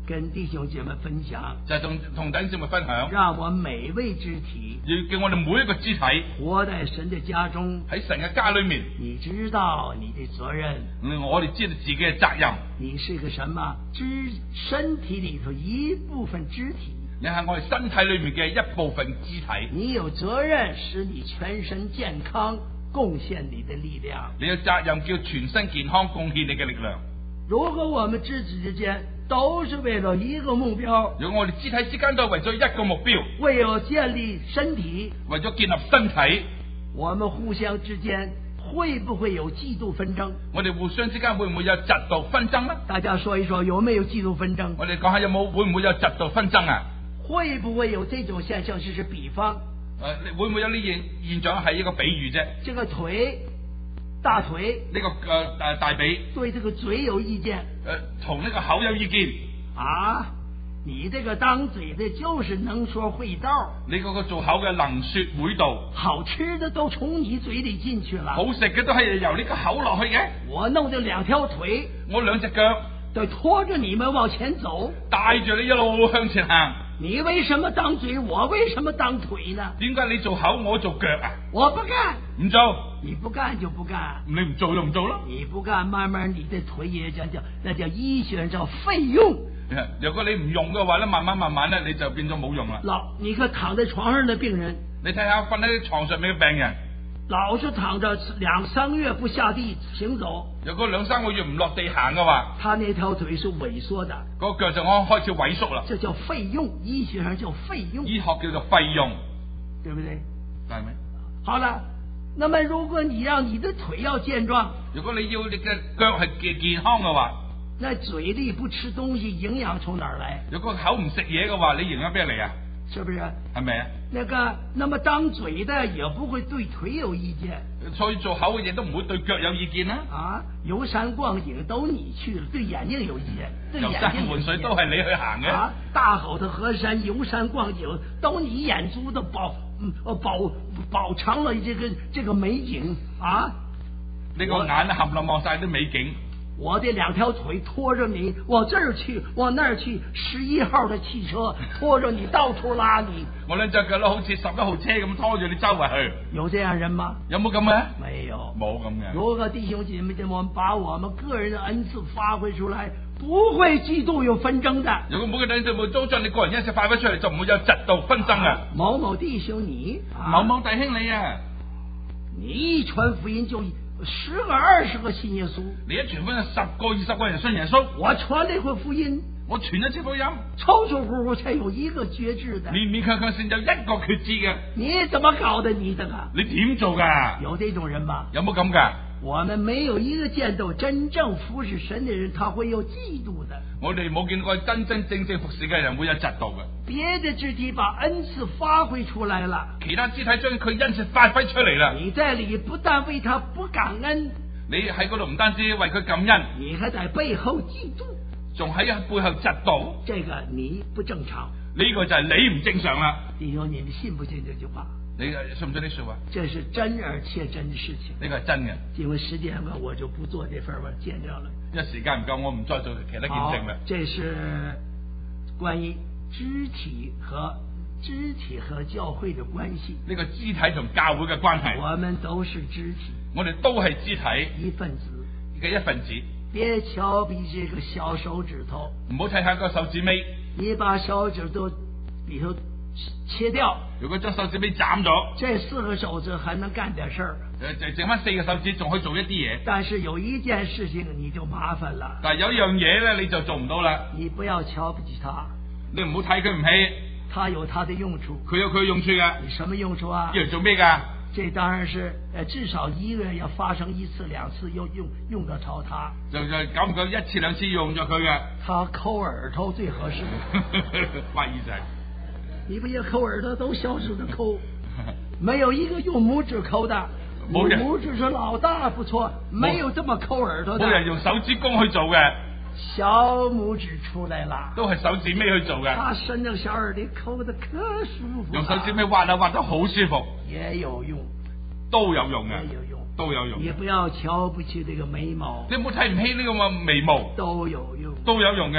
跟弟兄姐妹分享， 就係同同弟兄姊妹分享， 讓我每位肢體要叫我哋每一個肢體活在神的家中。 喺神嘅家裏面， 你知道你的責任， 我哋知道自己嘅責任。 你是個什麼肢身體裏頭一部分肢體， 你係我哋身體裏面嘅一部分肢體， 你有責任使你全身健康，貢獻你的力量。 你有責任叫全身健康，貢獻你嘅力量。 如果我們肢體之間都是為了一個目標， 如果我哋肢體之間都係為咗一個目標， 為了建立身體， 為咗建立身體， 我們互相之間會不會有嫉妒紛爭？ 我哋互相之間會唔會有嫉妒紛爭呢？ 大家說一說，有沒有嫉妒紛爭？ 我哋講下有冇會唔會有嫉妒紛爭啊？ 會不會有這種現象？就是比方， 誒，會唔會有呢現現象？係一個比喻啫。 這個腿，大腿呢、這個誒誒、呃、大髀對這個嘴有意見， 誒同呢個口有意見啊！你這個當嘴的，就是能說會道。 你嗰個做口嘅能說會道， 好吃的都從你嘴裏進去了， 好食嘅都係由呢個口落去嘅。 我弄咗兩條腿， 我兩隻腳對拖着你們往前走， 帶住你一路向前行。 你為什麼當嘴，我為什麼當腿呢？ 點解你做口，我做腳啊？ 我不幹， 唔做， 你不幹就不幹， 你唔做就唔做咯。 你不幹，慢慢你的腿也叫叫，那叫醫學上叫廢用。 如果你唔用嘅話咧，慢慢慢慢咧，你就變咗冇用啦。 老，你看躺在床上的病人， 你睇下瞓喺床上面嘅病人， 老是躺着兩三個月不下地行走， 如果兩三個月唔落地行嘅話， 他那條腿是萎縮的， 個腳就開開始萎縮啦。 這叫廢用，醫學上叫廢用， 醫學叫做廢用， 對不對？ 係咪？ 好了，那麼如果你讓你的腿要健壯， 如果你要你嘅腳係健健康嘅話， 那嘴裏不吃東西，營養從哪兒來？ 如果口唔食嘢嘅話，你營養邊嚟啊？ 是不是？ 係咪啊？ 那個，那麼當嘴的也不會對腿有意見， 所以做口嘅嘢都唔會對腳有意見啦。 啊，遊山逛景都你去了，對眼睛有意見，對眼睛有意見。遊山玩水都係你去行嘅。 啊，大好的河山遊山逛景，都你眼珠子飽，嗯，飽飽嘗了這個這個美景啊！ 你個眼冚唪唥望晒啲美景。 我這兩條腿拖着你往這兒去，往那兒去，十一號的汽車拖着你到處拉你。 我兩隻腳都好似十一號車咁拖住你周圍去。 有這樣人嗎？ 有冇咁嘅？ 沒有， 冇咁嘅。 如果弟兄姐妹，我們把我們個人的恩賜發揮出來，不會嫉妒有紛爭的。 如果每個弟兄都將你個人恩賜發揮出嚟，就唔會有嫉妒紛爭啊！ 某某弟兄你，啊、 某某弟兄你啊， 你一傳福音就十個二十個信耶穌， 你一傳福音十個二十個人信耶穌。 我傳了一回福音， 我傳一次福音， 抽抽呼呼才有一個決志的， 勉勉強強先有一個決志嘅。 你怎麼搞的你這個？ 你點做噶？ 有這種人嗎？ 有冇咁噶？ 我們沒有一個見到真正服侍神的人，他會有嫉妒的。 我哋冇見過真真正正服侍嘅人會有嫉妒嘅。 別的肢體把恩賜發揮出來了， 其他肢體將佢恩賜發揮出嚟啦。 你在裏不但為他不感恩， 你喺嗰度唔單止為佢感恩， 你還在背後嫉妒， 仲喺背後嫉妒。 這個你不正常， 呢個就係你唔正常啦。 弟兄，你們信不信這句話？ 你信唔信呢說話？ 這是真而切真的事情。 呢個係真嘅。 因為時間嘛，我就不做這份我見證了。 因為時間唔夠，我唔再做其他見證啦。 這是關於肢體和肢體和教會的關係。 呢個肢體同教會嘅關係。 我們都是肢體。 我哋都係肢體一份子嘅一份子。 別瞧比這個小手指頭， 唔好睇下個手指尾。 你把手指頭裏頭切掉， 如果將手指尾斬咗， 這四個手指還能幹點事兒， 誒，就剩翻四個手指仲可以做一啲嘢。 但是有一件事情你就麻煩了， 但係有一樣嘢咧，你就做唔到啦。 你不要瞧不起他， 你唔好睇佢唔起， 他有他的用處， 佢有佢嘅用處噶。 你什麼用處啊？ 要嚟做咩噶？ 這當然是誒，至少一個月要發生一次兩次用用用得着他。 就就久唔久一次兩次用咗佢嘅。 他摳耳朵最合適。 挖耳仔。 你不要摳耳朵，都小指頭摳，沒有一個用拇指摳的。 冇人。 拇指是老大不錯，沒有這麼摳耳朵的。 冇人用手指公去做嘅。 小拇指出來了， 都係手指尾去做嘅。 他伸到小耳朵摳得可舒服。 用手指尾挖啊挖得好舒服。 也有用。 都有用嘅。 也有用。 都有用。 也不要瞧不起這個眉毛。 你唔好睇唔起呢個眉毛。 都有用。 都有用嘅。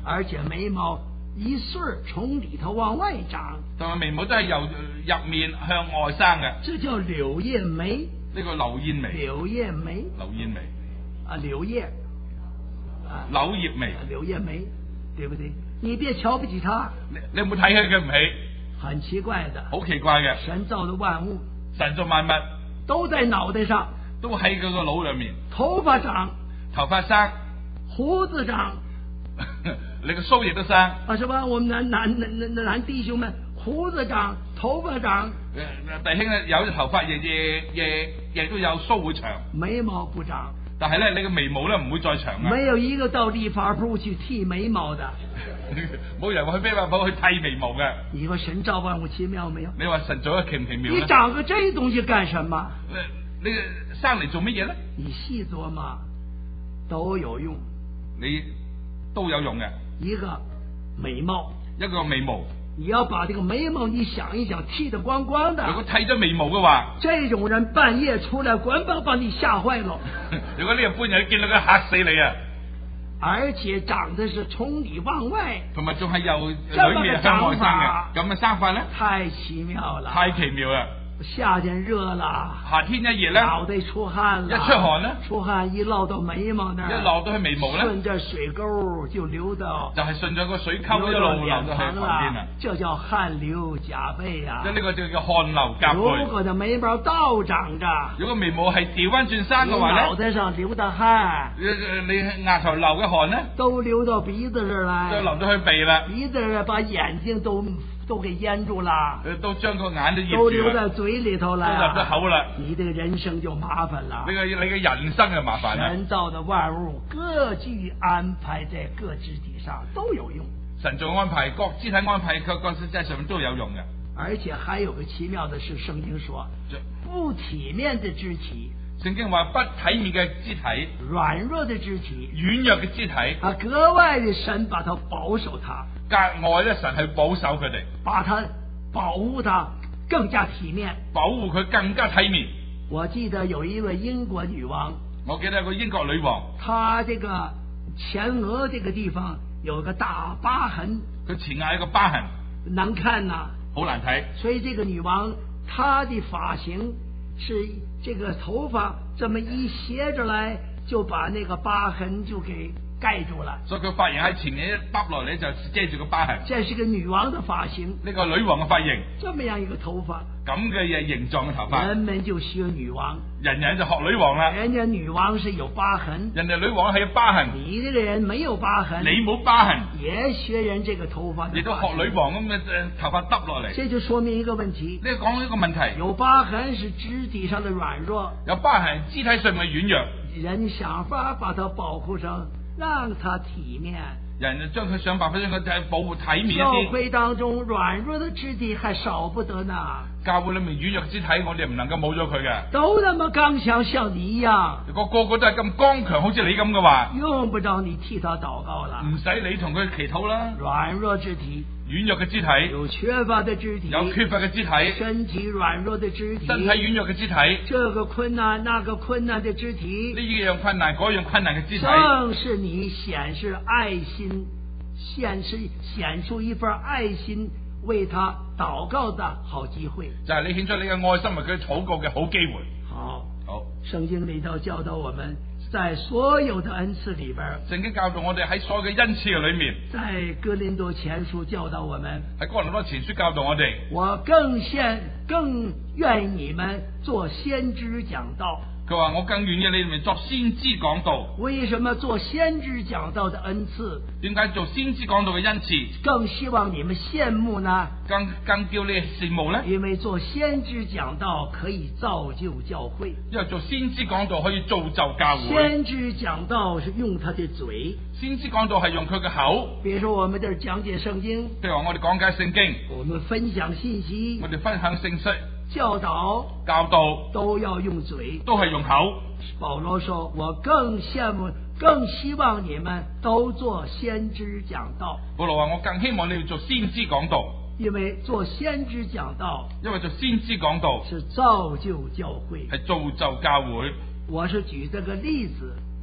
而且眉毛一穗从里头往外長， 同埋眉毛都係由入面向外生嘅。 這叫柳葉眉。 呢個柳燕眉。 柳葉眉。 柳燕眉。 啊，柳葉。啊， 柳葉眉。 柳葉眉，對不對？你別瞧不起他。 你你有冇睇佢佢唔起？ 很奇怪的。 好奇怪嘅。 神造的萬物。 神造萬物。都在腦袋上。 都喺佢個腦裏面。 頭髮長。 頭髮生。 鬍子長。 你個鬚亦都生。 啊，是吧？我們男男男男男弟兄們，鬍子長，頭髮長。 弟兄咧有頭髮，亦亦亦亦都有鬚會長。 眉毛不長。 但係咧，你個眉毛咧唔會再長啊。 沒有一個到理髮鋪去剃眉毛的。 冇人去理髮鋪去剃眉毛嘅。 你說神造萬物奇妙沒有？ 你話神造得奇唔奇妙咧？ 你長個這東西幹什麼？ 你生嚟做乜嘢咧？ 你細琢磨，都有用。 你都有用嘅。 一個眉毛， 一個眉毛。 你要把這個眉毛，你想一想，剃得光光的。 如果剃咗眉毛嘅話， 這種人半夜出來，滾把把你嚇壞了。 如果呢日半夜見到佢嚇死你啊！ 而且長得是從裏往外， 同埋仲係由裏面向外生嘅，咁嘅生法咧， 太奇妙了， 太奇妙啦！ 夏天熱了， 夏天一熱咧， 腦袋出汗了， 一出汗咧， 出汗一落到眉毛那兒， 一落到去眉毛咧， 順着水溝就流到， 就係順着個水溝一路流到去旁邊啦， 這叫汗流浹背啊！ 即係呢個就叫汗流浹背。 如果的眉毛倒長着， 如果眉毛係調翻轉生嘅話咧， 腦袋上流的汗， 你你額頭流嘅汗咧， 都流到鼻子這兒來， 就流到去鼻啦， 鼻子兒把眼睛都都給淹住了， 都將個眼都淹住啦， 都流在嘴裏頭了， 都入咗口啦， 你的人生就麻煩了。 你個你嘅人生就麻煩啦。 神造的萬物各具安排在各肢體上都有用。 神造安排各肢體安排各各肢體上面都有用嘅。 而且還有個奇妙的是，聖經說不體面的肢體。 聖經話不體面嘅肢體， 軟弱的肢體， 軟弱嘅肢體， 啊，格外的神把它保守它， 格外咧神去保守佢哋， 把它保護它更加體面， 保護佢更加體面。 我記得有一位英國女王， 我記得有個英國女王， 她這個前額這個地方有個大疤痕， 佢前額有個疤痕， 難看呐， 好難睇。 所以這個女王她的髮型是這個頭髮這麼一斜着來，就把那個疤痕就給蓋住了。 所以佢髮型喺前面一耷落嚟就遮住個疤痕。 這是個女王的髮型， 呢個女王嘅髮型， 這麼樣一個頭髮， 咁嘅嘢形狀嘅頭髮， 人們就學女王， 人人就學女王啦。 人家女王是有疤痕， 人哋女王係有疤痕， 你這個人沒有疤痕， 你冇疤痕， 也學人這個頭髮， 亦都學女王咁嘅頭髮耷落嚟。 這就說明一個問題， 呢個講一個問題， 有疤痕是肢體上的軟弱， 有疤痕肢體上嘅軟弱， 人想法把它保護成，讓它體面。 人就將佢想辦法將佢睇保護體面一啲。 教會當中軟弱的肢體還少不得呢。 教會裏面軟弱肢體，我哋唔能夠冇咗佢嘅。 都那麼剛強，像你一樣。 如果個個都係咁剛強，好似你咁嘅話， 用不着你替他禱告了。 唔使你同佢祈禱啦。 軟弱肢體， 軟弱嘅肢體， 有缺乏的肢體， 有缺乏嘅肢體， 身體軟弱的肢體， 身體軟弱嘅肢體， 這個困難那個困難的肢體， 呢樣困難嗰樣困難嘅肢體， 正是你顯示愛心，顯示顯出一份愛心，為他禱告的好機會， 就係你顯出你嘅愛心為佢禱告嘅好機會。 好， 好， 聖經裏頭教導我們，在所有的恩賜裏邊， 聖經教導我哋喺所有嘅恩賜嘅裏面， 在哥林多前書教導我們， 喺哥林多前書教導我哋， 我更願更願意你們做先知講道。 佢話我更願意你哋作先知講道。 為什麼做先知講道的恩賜？ 點解做先知講道嘅恩賜更希望你們羨慕呢？ 更更叫你羨慕呢？ 因為做先知講道可以造就教會。 因為做先知講道可以造就教會。 先知講道是用他的嘴。 先知講道係用佢嘅口。 比如說我們這兒講解聖經。 譬如話我哋講解聖經。 我們分享信息。 我哋分享信息。 教導教導都要用嘴， 都係用口。 保羅說：我更羨慕，更希望你們都做先知講道。 保羅話：我更希望你哋做先知講道， 因為做先知講道， 因為做先知講道是造就教會， 係造就教會。 我是舉這個例子，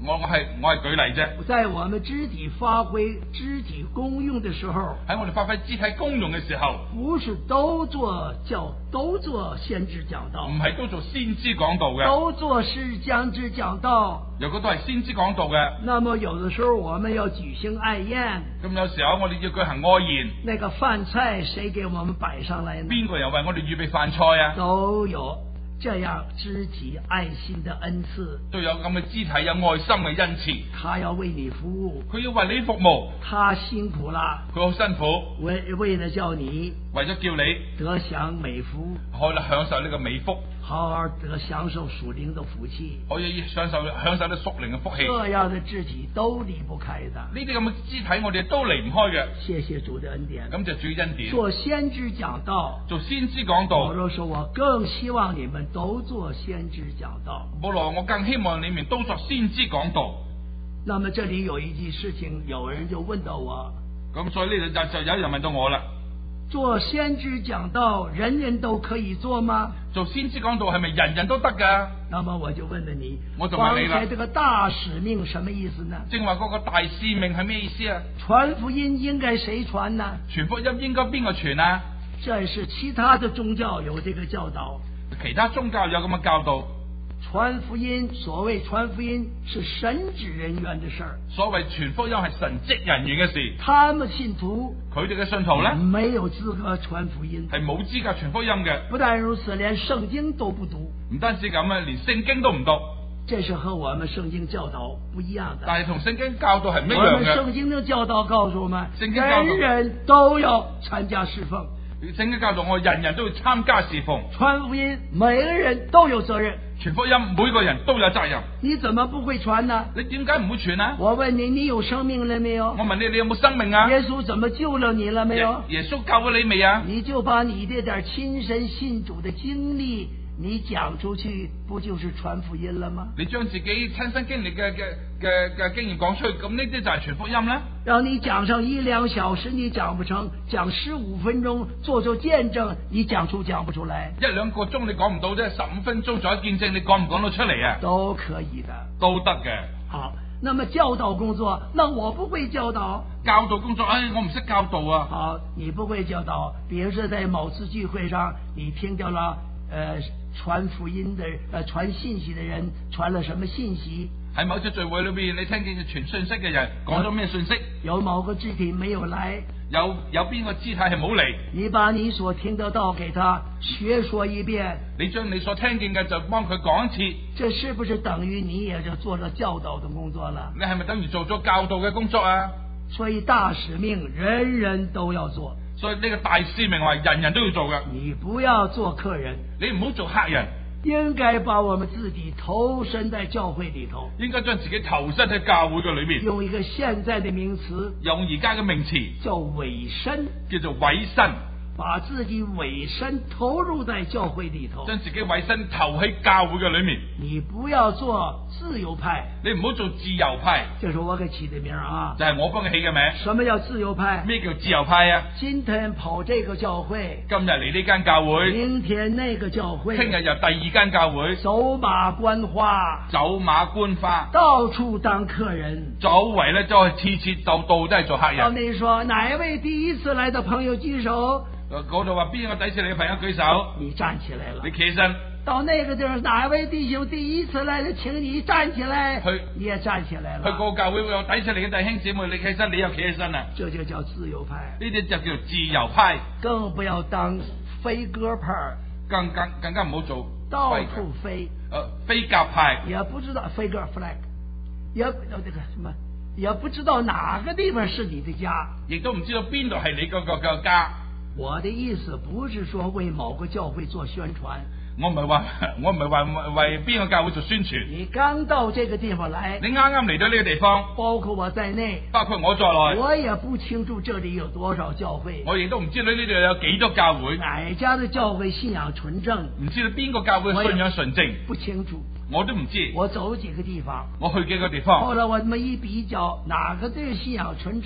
我我係我係舉例啫。 在我們肢體發揮肢體功用的時候， 喺我哋發揮肢體功用嘅時候， 不是都做教都做先知講道， 唔係都做先知講道嘅， 都做是將知講道。 如果都係先知講道嘅， 那麼有的時候我們要舉行愛宴， 咁有時候我哋要舉行愛宴， 那個飯菜誰給我們擺上來呢？ 邊個又為我哋預備飯菜啊？ 都有這樣肢體愛心的恩賜， 都有咁嘅肢體有愛心嘅恩賜。 他要為你服務， 佢要為你服務， 他辛苦啦， 佢好辛苦， 為為了叫你為咗叫你得享美福， 可以享受呢個美福， 好好得享受屬靈的福氣， 可以享受享受啲屬靈嘅福氣。 這樣的肢體都離不開的。 呢啲咁嘅肢體我哋都離唔開嘅。 謝謝主的恩典。 咁就主恩典。 做先知講道， 做先知講道。 保羅說我更希望你們都做先知講道。 保羅，我更希望你們都做先知講道。 那麼這裏有一件事情，有人就問到我。 咁所以呢度就就有人問到我啦。 做先知講道，人人都可以做嗎？ 做先知講道係咪人人都得噶？ 那麼我就問了你， 我就問你啦。 剛才這個大使命什麼意思呢？ 正話嗰個大使命係咩意思啊？ 傳福音應該誰傳呢？ 傳福音應該邊個傳啊？ 這是其他的宗教有這個教導， 其他宗教有咁嘅教導。 傳福音，所謂傳福音是神職人員的事兒。 所謂傳福音係神職人員嘅事。 他們信徒， 佢哋嘅信徒咧， 沒有資格傳福音， 係冇資格傳福音嘅。 不但如此，連聖經都不讀。 唔單止咁啊，連聖經都唔讀。 這是和我們聖經教導不一樣的。 但係同聖經教導係唔一樣嘅。 我們聖經的教導告訴我們， 聖經教導人人都要參加侍奉。 聖經教導我人人都要參加侍奉。 傳福音，每個人都有責任。 傳福音，每個人都有責任。 你怎麼不會傳呢？ 你點解唔會傳啊？ 我問你，你有生命了沒有？ 我問你，你有冇生命啊？ 耶穌怎麼救了你了沒有？ 耶穌救咗你未啊？ 你就把你這點親身信主的經歷，你講出去，不就是傳福音了嗎？ 你將自己親身經歷嘅嘅嘅嘅經驗講出去，咁呢啲就係傳福音啦。 讓你講上一兩小時，你講不成；講十五分鐘做做見證，你講出講不出來。 一兩個鐘你講唔到啫，十五分鐘做見證，你講唔講到出嚟啊？ 都可以的， 都得嘅。 好，那麼教導工作，那我不會教導。 教導工作，哎，我唔識教導啊。 好，你不會教導，比如說在某次聚會上，你聽到了，呃，傳福音的，呃，傳信息的人傳了什麼信息？ 喺某次聚會裏邊，你聽見傳信息嘅人講咗咩信息？ 有某個肢體沒有來， 有有邊個肢體係冇嚟？ 你把你所聽得到給他學說一遍， 你將你所聽見嘅就幫佢講一次。 這是不是等於你也就做了教導的工作了？ 你係咪等於做咗教導嘅工作啊？ 所以大使命人人都要做。 所以呢個大使命話人人都要做嘅。 你不要做客人， 你唔好做客人。 應該把我們自己投身在教會裏頭， 應該將自己投身喺教會嘅裏面。 用一個現在的名詞， 用而家嘅名詞叫委身， 叫做委身， 把自己委身投入在教會裏頭， 將自己委身投喺教會嘅裏面。 你不要做自由派， 你唔好做自由派。 這是我給起的名啊， 就係我幫佢起嘅名。 什麼叫自由派？ 咩叫自由派啊？ 今天跑這個教會， 今日嚟呢間教會， 明天那個教會， 聽日又第二間教會， 走馬觀花， 走馬觀花， 到處當客人， 周圍咧就係次次就到都係做客人。 到你說哪位第一次來的朋友舉手？ 嗰度話邊個第一次嚟嘅朋友舉手？ 你站起來了， 你企起身。 到那個地方，哪位弟兄第一次來的，請你站起來， 去你也站起來了。 去個教會會有第一次嚟嘅弟兄姊妹，你企起身，你又企起身啊！ 這就叫自由派， 呢啲就叫做自由派。 更不要當飛鴿派， 更更更加唔好做到處飛。 呃，飛鴿派也不知道飛鴿 flag，也不知道這個什麼，也不知道哪個地方是你的家， 亦都唔知道邊度係你嗰個嘅家。 我的意思不是說為某個教會做宣傳， 我唔係話我唔係話為邊個教會做宣傳。 你剛到這個地方來， 你啱啱嚟到呢個地方， 包括我在內， 包括我在內， 我也不清楚這裏有多少教會， 我亦都唔知道呢度有幾多教會， 哪家的教會信仰純正， 唔知道邊個教會信仰純正， 不清楚， 我都唔知。 我走幾個地方， 我去幾個地方， 後來我們一比較，哪個對信仰純正，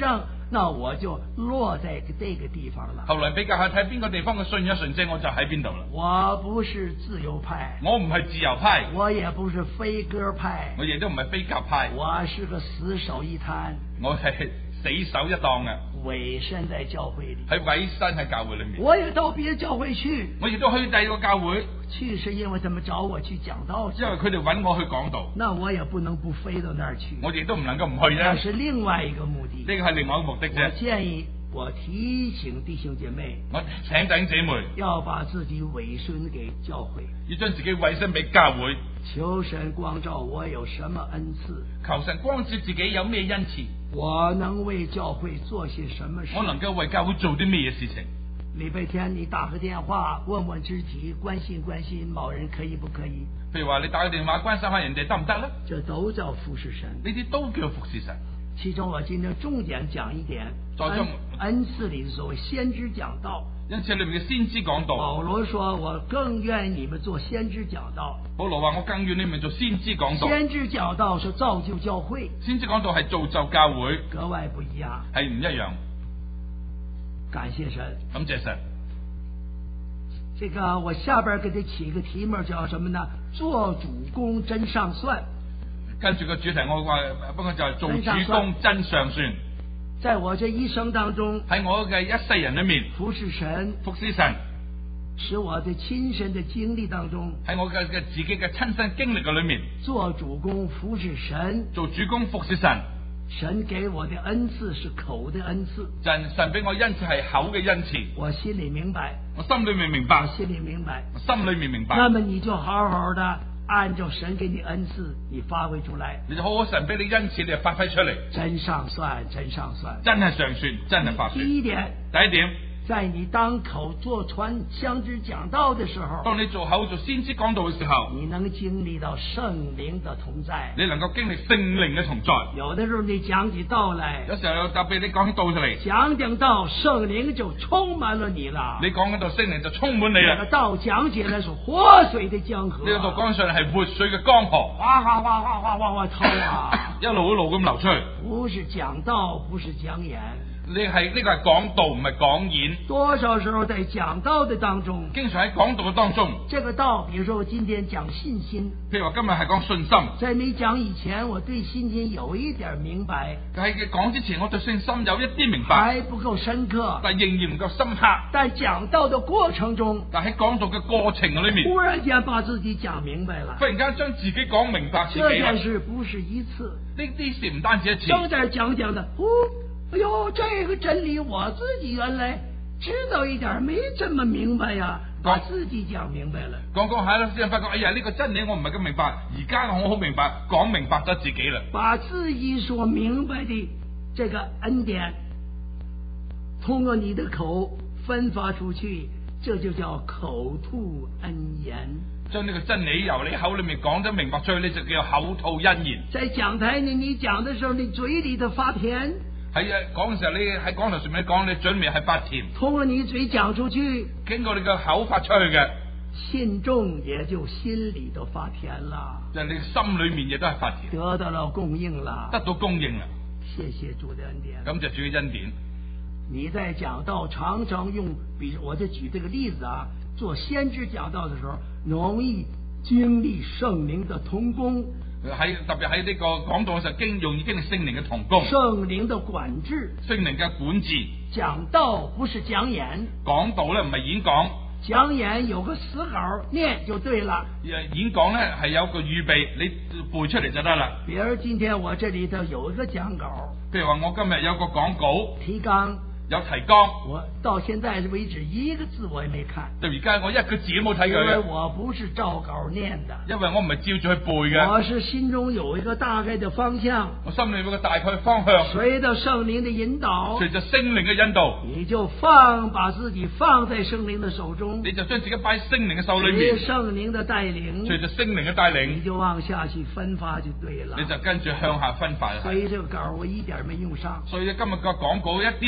那我就落在这个地方了。 後來比較下睇邊個地方嘅信仰純正，我就喺邊度啦。 我不是自由派， 我唔係自由派， 我也不是飛鴿派， 我亦都唔係飛鴿派， 我是個死守一灘， 我係死守一檔嘅， 委身在教會裏， 喺委身喺教會裏面。 我也到別的教會去， 我亦都去第二個教會， 去是因為他們找我去講道， 因為佢哋揾我去講道， 那我也不能不飛到那兒去， 我亦都唔能夠唔去那啫。 是另外一個目的， 呢個係另外一個目的我啫。 建議我提醒弟兄姐妹， 我請弟兄姐妹要把自己委身給教會， 要將自己委身俾教會， 求神光照我有什麼恩賜， 求神光照自己有咩恩賜， 我能為教會做些什麼事， 我能夠為教會做啲咩嘢事情。 禮拜天你打個電話問問肢體，關心關心某人可以不可以？ 譬如話你打個電話關心下人哋得唔得咧？ 這都叫服侍神， 呢啲都叫服侍神。 其中我今天重點講一點恩恩賜裏的所謂先知講道。 因此裏面嘅先知講道， 保羅說我更願你們做先知講道。 保羅話我更願你們做先知講道。 先知講道是造就教會， 先知講道係造就教會， 格外不一樣， 係唔一樣。 感謝神， 感謝神。 這個我下邊給他起個題目叫什麼呢？做主公真上算。 跟住個主題我話，不過就係做主公真上算。 在我這一生當中， 喺我嘅一世人裏面， 服侍神， 服侍神， 使我的親身的經歷當中， 喺我嘅嘅自己嘅親身經歷嘅裏面， 做主公服侍神， 做主公服侍神。 神給我的恩賜是口的恩賜， 神神俾我恩賜係口嘅恩賜， 我心裏明白， 我心裏面明白， 我心裏明白， 我心裏面明白。 那麼你就好好的按照神給你恩賜，你發揮出來， 你就好好神俾你恩賜，你就發揮出嚟， 真上算，真上算， 真係上算，真係發算。 第一點， 第一點， 在你當口做傳先知講道的時候， 當你做口做先知講道嘅時候， 你能經歷到聖靈的同在， 你能夠經歷聖靈嘅同在。 有的時候你講起道來， 有時候特別你講起道出嚟， 講講道，聖靈就充滿了你了。 你講緊道，聖靈就充滿你啦。 這個道講起來是活水的江河， 呢個道講上嚟係活水嘅江河， 嘩嘩嘩嘩嘩嘩嘩滔啊， 一路一路咁流出去。 不是講道，不是講演。 你係呢個係講道，唔係講演。 多少時候在講道的當中， 經常喺講道嘅當中， 這個道，比如說我今天講信心， 譬如話今日係講信心， 在沒講以前，我對信心有一點明白， 喺講之前，我對信心有一啲明白， 還不夠深刻， 但仍然唔夠深刻。 但講道的過程中， 但喺講道嘅過程裏面， 忽然間把自己講明白了， 忽然間將自己講明白自己。 這件事不是一次， 呢啲事唔單止一次。 正在講講的，哦，哎呦，這個真理我自己原來知道一點，沒這麼明白呀，把自己講明白了。 講講下啦，先發覺，哎呀，呢個真理我唔係咁明白，而家我好明白，講明白咗自己啦。 把自己所明白的這個恩典，通過你的口分發出去，這就叫口吐恩言。 將呢個真理由你口裏面講得明白出去，呢就叫口吐恩言。 在講台呢，你講的時候，你嘴裏頭發甜。 喺啊講嘅時候，你喺講台上面講，你嘴面係發甜。 通過你嘴講出去， 經過你個口發出去嘅， 信眾也就心裏都發甜啦。 就係你心裏面亦都係發甜。 得到了供應啦， 得到供應啦。 謝謝主的恩典。 感謝主嘅恩典。 你在講道常常用，比如我就舉這個例子啊，做先知講道的時候，容易經歷聖靈的同工。 喺特別喺呢個講道嘅時候，經容易經歷聖靈嘅同工， 聖靈的管制， 聖靈嘅管治。 講道不是講演， 講道咧唔係演講， 講演有個死稿念就對了。 演講咧係有個預備，你背出嚟就得啦。 比如今天我這裏頭有一個講稿， 譬如話我今日有個講稿提綱。 有提綱， 我到現在為止一個字我也沒看。 到而家我一個字都冇睇佢。 因為我不是照稿念的， 因為我唔係照住去背嘅。 我是心中有一個大概的方向， 我心裏有個大概的方向。 隨着聖靈的引導， 隨着聖靈嘅引導， 你就放把自己放在聖靈的手中， 你就將自己擺喺聖靈嘅手裏面。 隨聖靈的帶領， 隨着聖靈嘅帶領， 你就往下去分發就對了。 你就跟住向下分發。 所以這個稿我一點沒用上。 所以今日個廣告一啲都冇用到。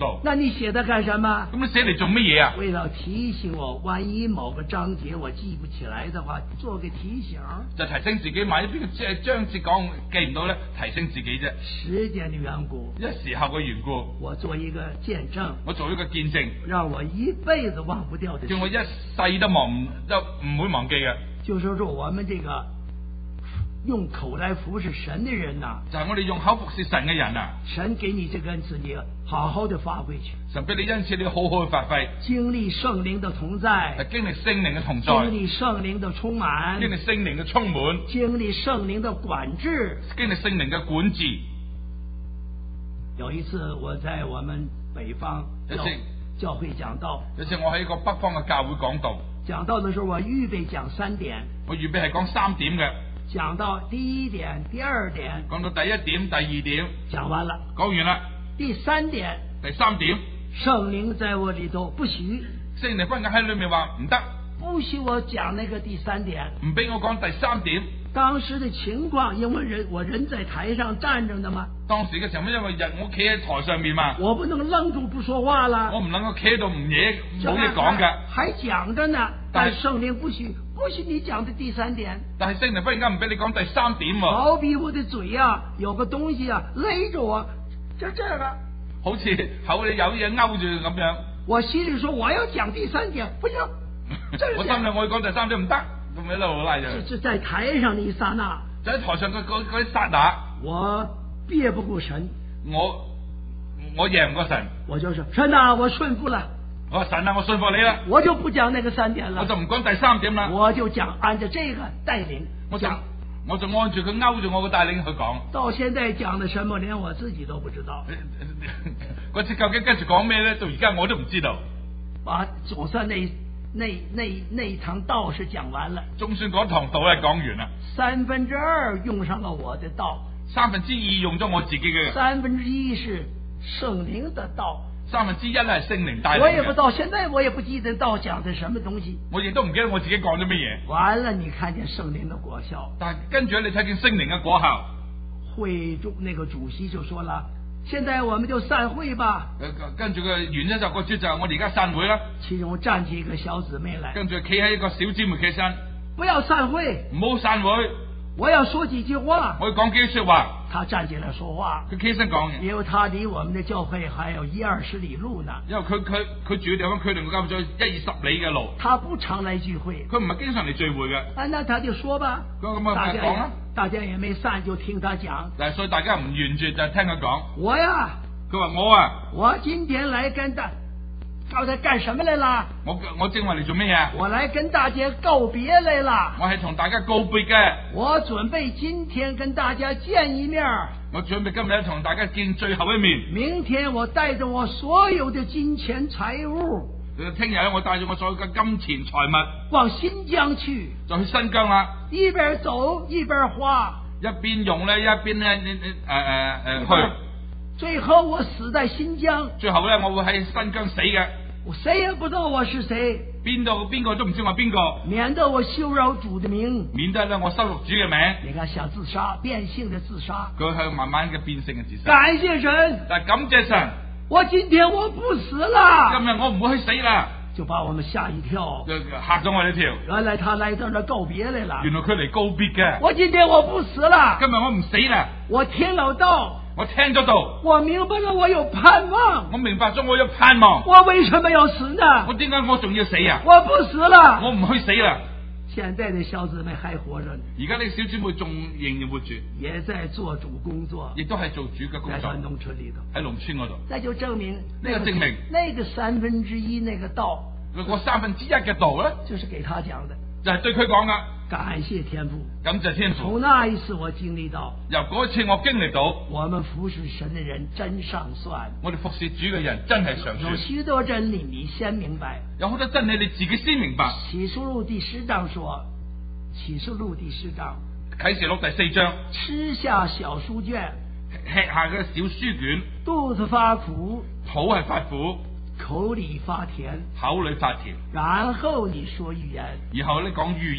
道。 那你寫得幹什麼？ 咁你寫嚟做乜嘢啊？ 為了提醒我，萬一某個章節我記不起來的話，做個提醒。 就提醒自己，萬一邊個即係章節講記唔到咧，提醒自己啫。 時間的緣故， 一時候嘅緣故， 我做一個見證， 我做一個見證， 讓我一輩子忘不掉的事。 叫我一世都忘唔都唔會忘記嘅。 就是說，我們這個用口來服侍神的人呐， 就係我哋用口服侍神嘅人啊！ 神給你這個恩賜，你好好的發揮去。 神俾你恩賜，你好好去發揮。 經歷聖靈的同在， 係經歷聖靈嘅同在， 經歷聖靈的充滿， 經歷聖靈嘅充滿， 經歷聖靈的管制， 經歷聖靈嘅管治。 有一次我在我們北方教教會講道， 有次我喺一個北方嘅教會講道， 講道的時候我預備講三點， 我預備係講三點嘅。 講到第一點、第二點， 講到第一點、第二點， 講完了， 講完啦。 第三點， 第三點， 聖靈在我裏頭不許， 聖靈忽然間喺裏面話唔得， 不許我講那個第三點， 唔俾我講第三點。 當時的情況，因為人我人在台上站着的嘛。 當時嘅時候，因為人我企喺台上面嘛， 我不能愣住不說話啦。 我唔能夠企喺度唔嘢冇嘢講嘅， 還講着呢。但聖靈不許，不許你講的第三點。 但係聖靈忽然間唔俾你講第三點喎。 好比我的嘴啊，有個東西啊勒着我，就這個。 好似口裏有嘢勾住咁樣。 我心裏說我要講第三點，不行。 我心裏我要講第三點唔得。咁一路拉着， 就在台上的一剎那， 就喺台上嗰嗰嗰一剎那， 我憋不過神， 我我贏唔過神， 我就說神啊，我順服了， 我話神啊，我信服你啦， 我就不講那個三點了， 我就唔講第三點啦， 我就講按照這個帶領， 我就我就按住佢勾住我個帶領去講。到現在講的什麼，連我自己都不知道。 嗰次究竟跟住講咩咧？到而家我都唔知道。 把總算那。那那那一堂道是講完了， 總算嗰堂道咧講完啦。 三分之二用上了我的道， 三分之二用咗我自己嘅， 三分之一是聖靈的道， 三分之一咧係聖靈帶領嘅。 我也不知道，現在我也不記得道講的什麼東西， 我亦都唔記得我自己講咗乜嘢。 完了，你看見聖靈的果效， 但係跟住你睇見聖靈嘅果效， 會主那個主席就說了。現在我們就散會吧。 跟住個原因就個主就係我哋而家散會啦。 其中站起一個小姊妹來， 跟住企喺一個小姊妹企身， 不要散會， 唔好散會。 我要說幾句話， 我要講幾句說話。 他站起來說話， 佢企身講嘅， 因為他離我們的教會還有一二十里路呢。 因為佢佢佢住嘅地方，佢同個教會仲有一二十里嘅路。 他不常來聚會， 佢唔係經常嚟聚會嘅。 啊，那他就說吧。 咁啊，講啦。 大家也沒散，就聽他講。 嗱，所以大家唔完絕就聽佢講。 我呀。 佢話我啊， 我今天來跟大，剛才幹什麼來啦？ 我我正話嚟做咩啊？ 我來跟大家告別來啦。 我係同大家告別嘅。 我準備今天跟大家見一面。 我準備今日同大家見最後一面。 明天我帶着我所有的金錢財物。 聽日咧，我帶住我所有嘅金錢財物往新疆去。 就去新疆啦。 一邊走一邊花。 一邊用咧，一邊咧，誒誒誒去。 最後我死在新疆， 最後咧我會喺新疆死嘅， 我誰也不知道我是誰， 邊度邊個都唔知我邊個， 免得我羞辱主的名， 免得咧我羞辱主嘅名。 你看想自殺，變性的自殺， 佢係慢慢嘅變性嘅自殺。 感謝神， 但係感謝神， 我今天我不死啦， 今日我唔會去死啦， 就把我們嚇一跳， 嚇咗我哋一跳。 原來他來到這告別來了， 原來佢嚟告別嘅。 我今天我不死啦， 今日我唔死啦， 我聽了道。 我聽咗道， 我明白了，我有盼望。 我明白咗，我有盼望。 我為什麼要死呢？ 我點解我仲要死啊？ 我不死了， 我唔去死啦。 現在的小姊妹還活着呢， 而家呢個小姊妹仲仍然活住， 也在做主工作， 亦都係做主嘅工作。 在農村裏頭， 喺農村嗰度， 那就證明呢個證明那個三分之一那個道， 嗰三分之一嘅道咧， 就是給他講的， 就係對佢講噶。 感謝天父， 感謝天父。 從那一次我經歷到， 由嗰一次我經歷到， 我們服侍神的人真上算。 我哋服侍主嘅人真係上算。 有許多真理你先明白， 有好多真理你自己先明白。 啟示錄第十章說，啟示錄第十章， 啟示錄第四章， 吃下小書卷， 吃下嘅小書卷， 肚子發苦， 肚係發苦， 口裏發甜， 口裏發甜。 然後你說預言， 然後你講預言。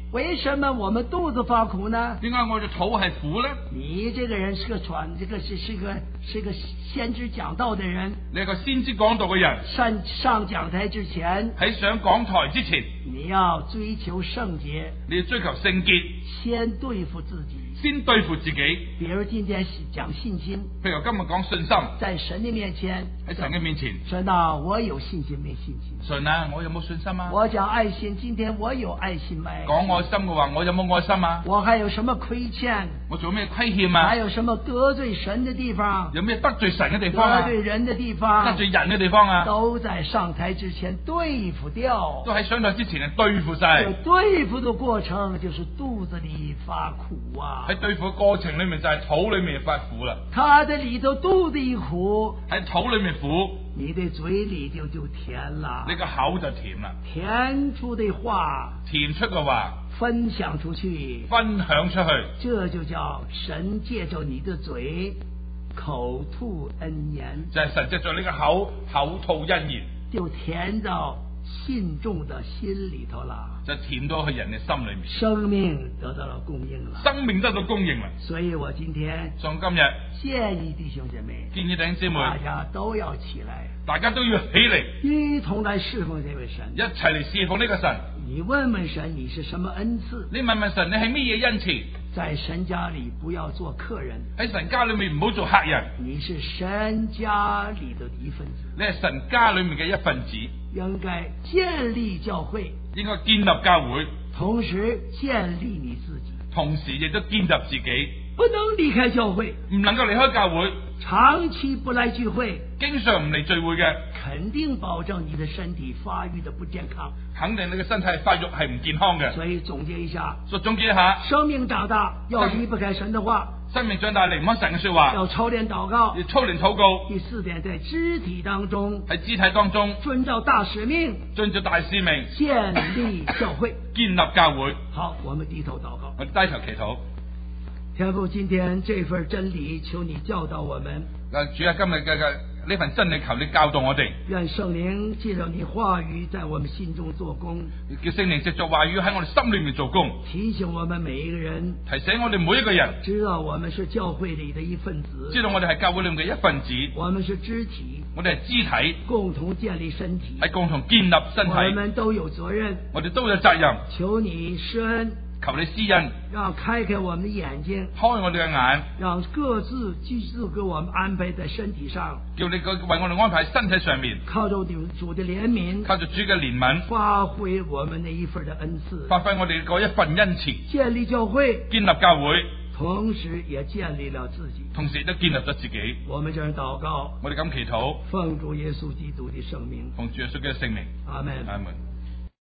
为什么我们肚子发苦呢？ 點解我嘅肚係苦呢？ 你這個人是個傳，這個是是個是個先知講道的人。 你係個先知講道嘅人， 上上講台之前， 喺上講台之前， 你要追求聖潔， 你要追求聖潔， 先對付自己， 先對付自己。 比如今天講信心， 譬如今日講信心， 在神的面前， 喺神嘅面前， 神啊，我有信心沒信心？ 神啊，我有冇信心啊？ 我講愛心，今天我有愛心沒？ 講愛心嘅話，我有冇愛心啊？ 我還有什麼虧欠？ 我做咩虧欠啊？ 還有什麼得罪神的地方？ 有咩得罪神嘅地方啊？ 得罪人的地方？ 得罪人嘅地方啊？ 都在上台之前對付掉。 都喺上台之前係對付晒。 對付的過程就是肚子裏發苦啊！ 喺對付嘅過程裏面就係肚裏面發苦啦。 他的裏頭肚子一苦， 喺肚裏面苦， 你的嘴裏就就甜啦。 你個口就甜啦。 甜出的話， 甜出嘅話， 分享出去， 分享出去， 這就叫神借着你的嘴口吐恩言， 就係神藉着你嘅口口吐恩言， 就甜到信眾的心裏頭啦， 就甜到去人嘅心裏面， 生命得到了供應了， 生命得到供應啦。 所以我今天從今日建議弟兄姐妹， 建議弟兄姊妹， 大家都要起來， 大家都要起嚟， 一同來侍奉這位神， 一齊嚟侍奉呢個神。 你問問神你是什麼恩賜？ 你問問神你係乜嘢恩賜？ 在神家裏不要做客人， 喺神家裏面唔好做客人。 你是神家裏的一份子， 你係神家裏面嘅一份子， 應該建立教會， 應該建立教會， 同時建立你自己， 同時亦都建立自己， 不能離開教會， 唔能夠離開教會， 長期不來聚會， 經常唔嚟聚會嘅， 肯定保證你的身體發育的不健康， 肯定你嘅身體發育係唔健康嘅。 所以總結一下， 所以總結一下， 生命長大要離不開神的話， 生命長大離唔開神嘅說話， 要操練禱告， 要操練禱告。 第四點，在肢體當中， 喺肢體當中遵照大使命， 遵照大使命， 建立教會， 建立教會。 好，我們低頭禱告， 我哋低頭祈禱。 天父，今天這份真理，求你教導我們。 主啊，今日嘅嘅呢份真理，求你教導我哋。 願聖靈借着你話語在我們心中做工， 叫聖靈藉着話語喺我哋心裏面做工， 提醒我們每一個人， 提醒我哋每一個人， 知道我們是教會裏的一份子， 知道我哋係教會裏面嘅一份子， 我們是肢體， 我哋係肢體， 共同建立身體， 係共同建立身體， 我們都有責任， 我哋都有責任。 求你施恩， 求你施恩， 讓開開我們的眼睛， 開我哋嘅眼， 讓各自繼續給我們安排在身體上， 叫你個為我哋安排身體上面， 靠着主的憐憫， 靠着主嘅憐憫， 發揮我們的一份的恩賜， 發揮我哋嗰一份恩賜， 建立教會， 建立教會， 同時也建立了自己， 同時都建立咗自己。 我們這樣禱告， 我哋咁祈禱， 奉主耶穌基督的聖名， 奉主耶穌嘅聖名， 阿門， 阿門。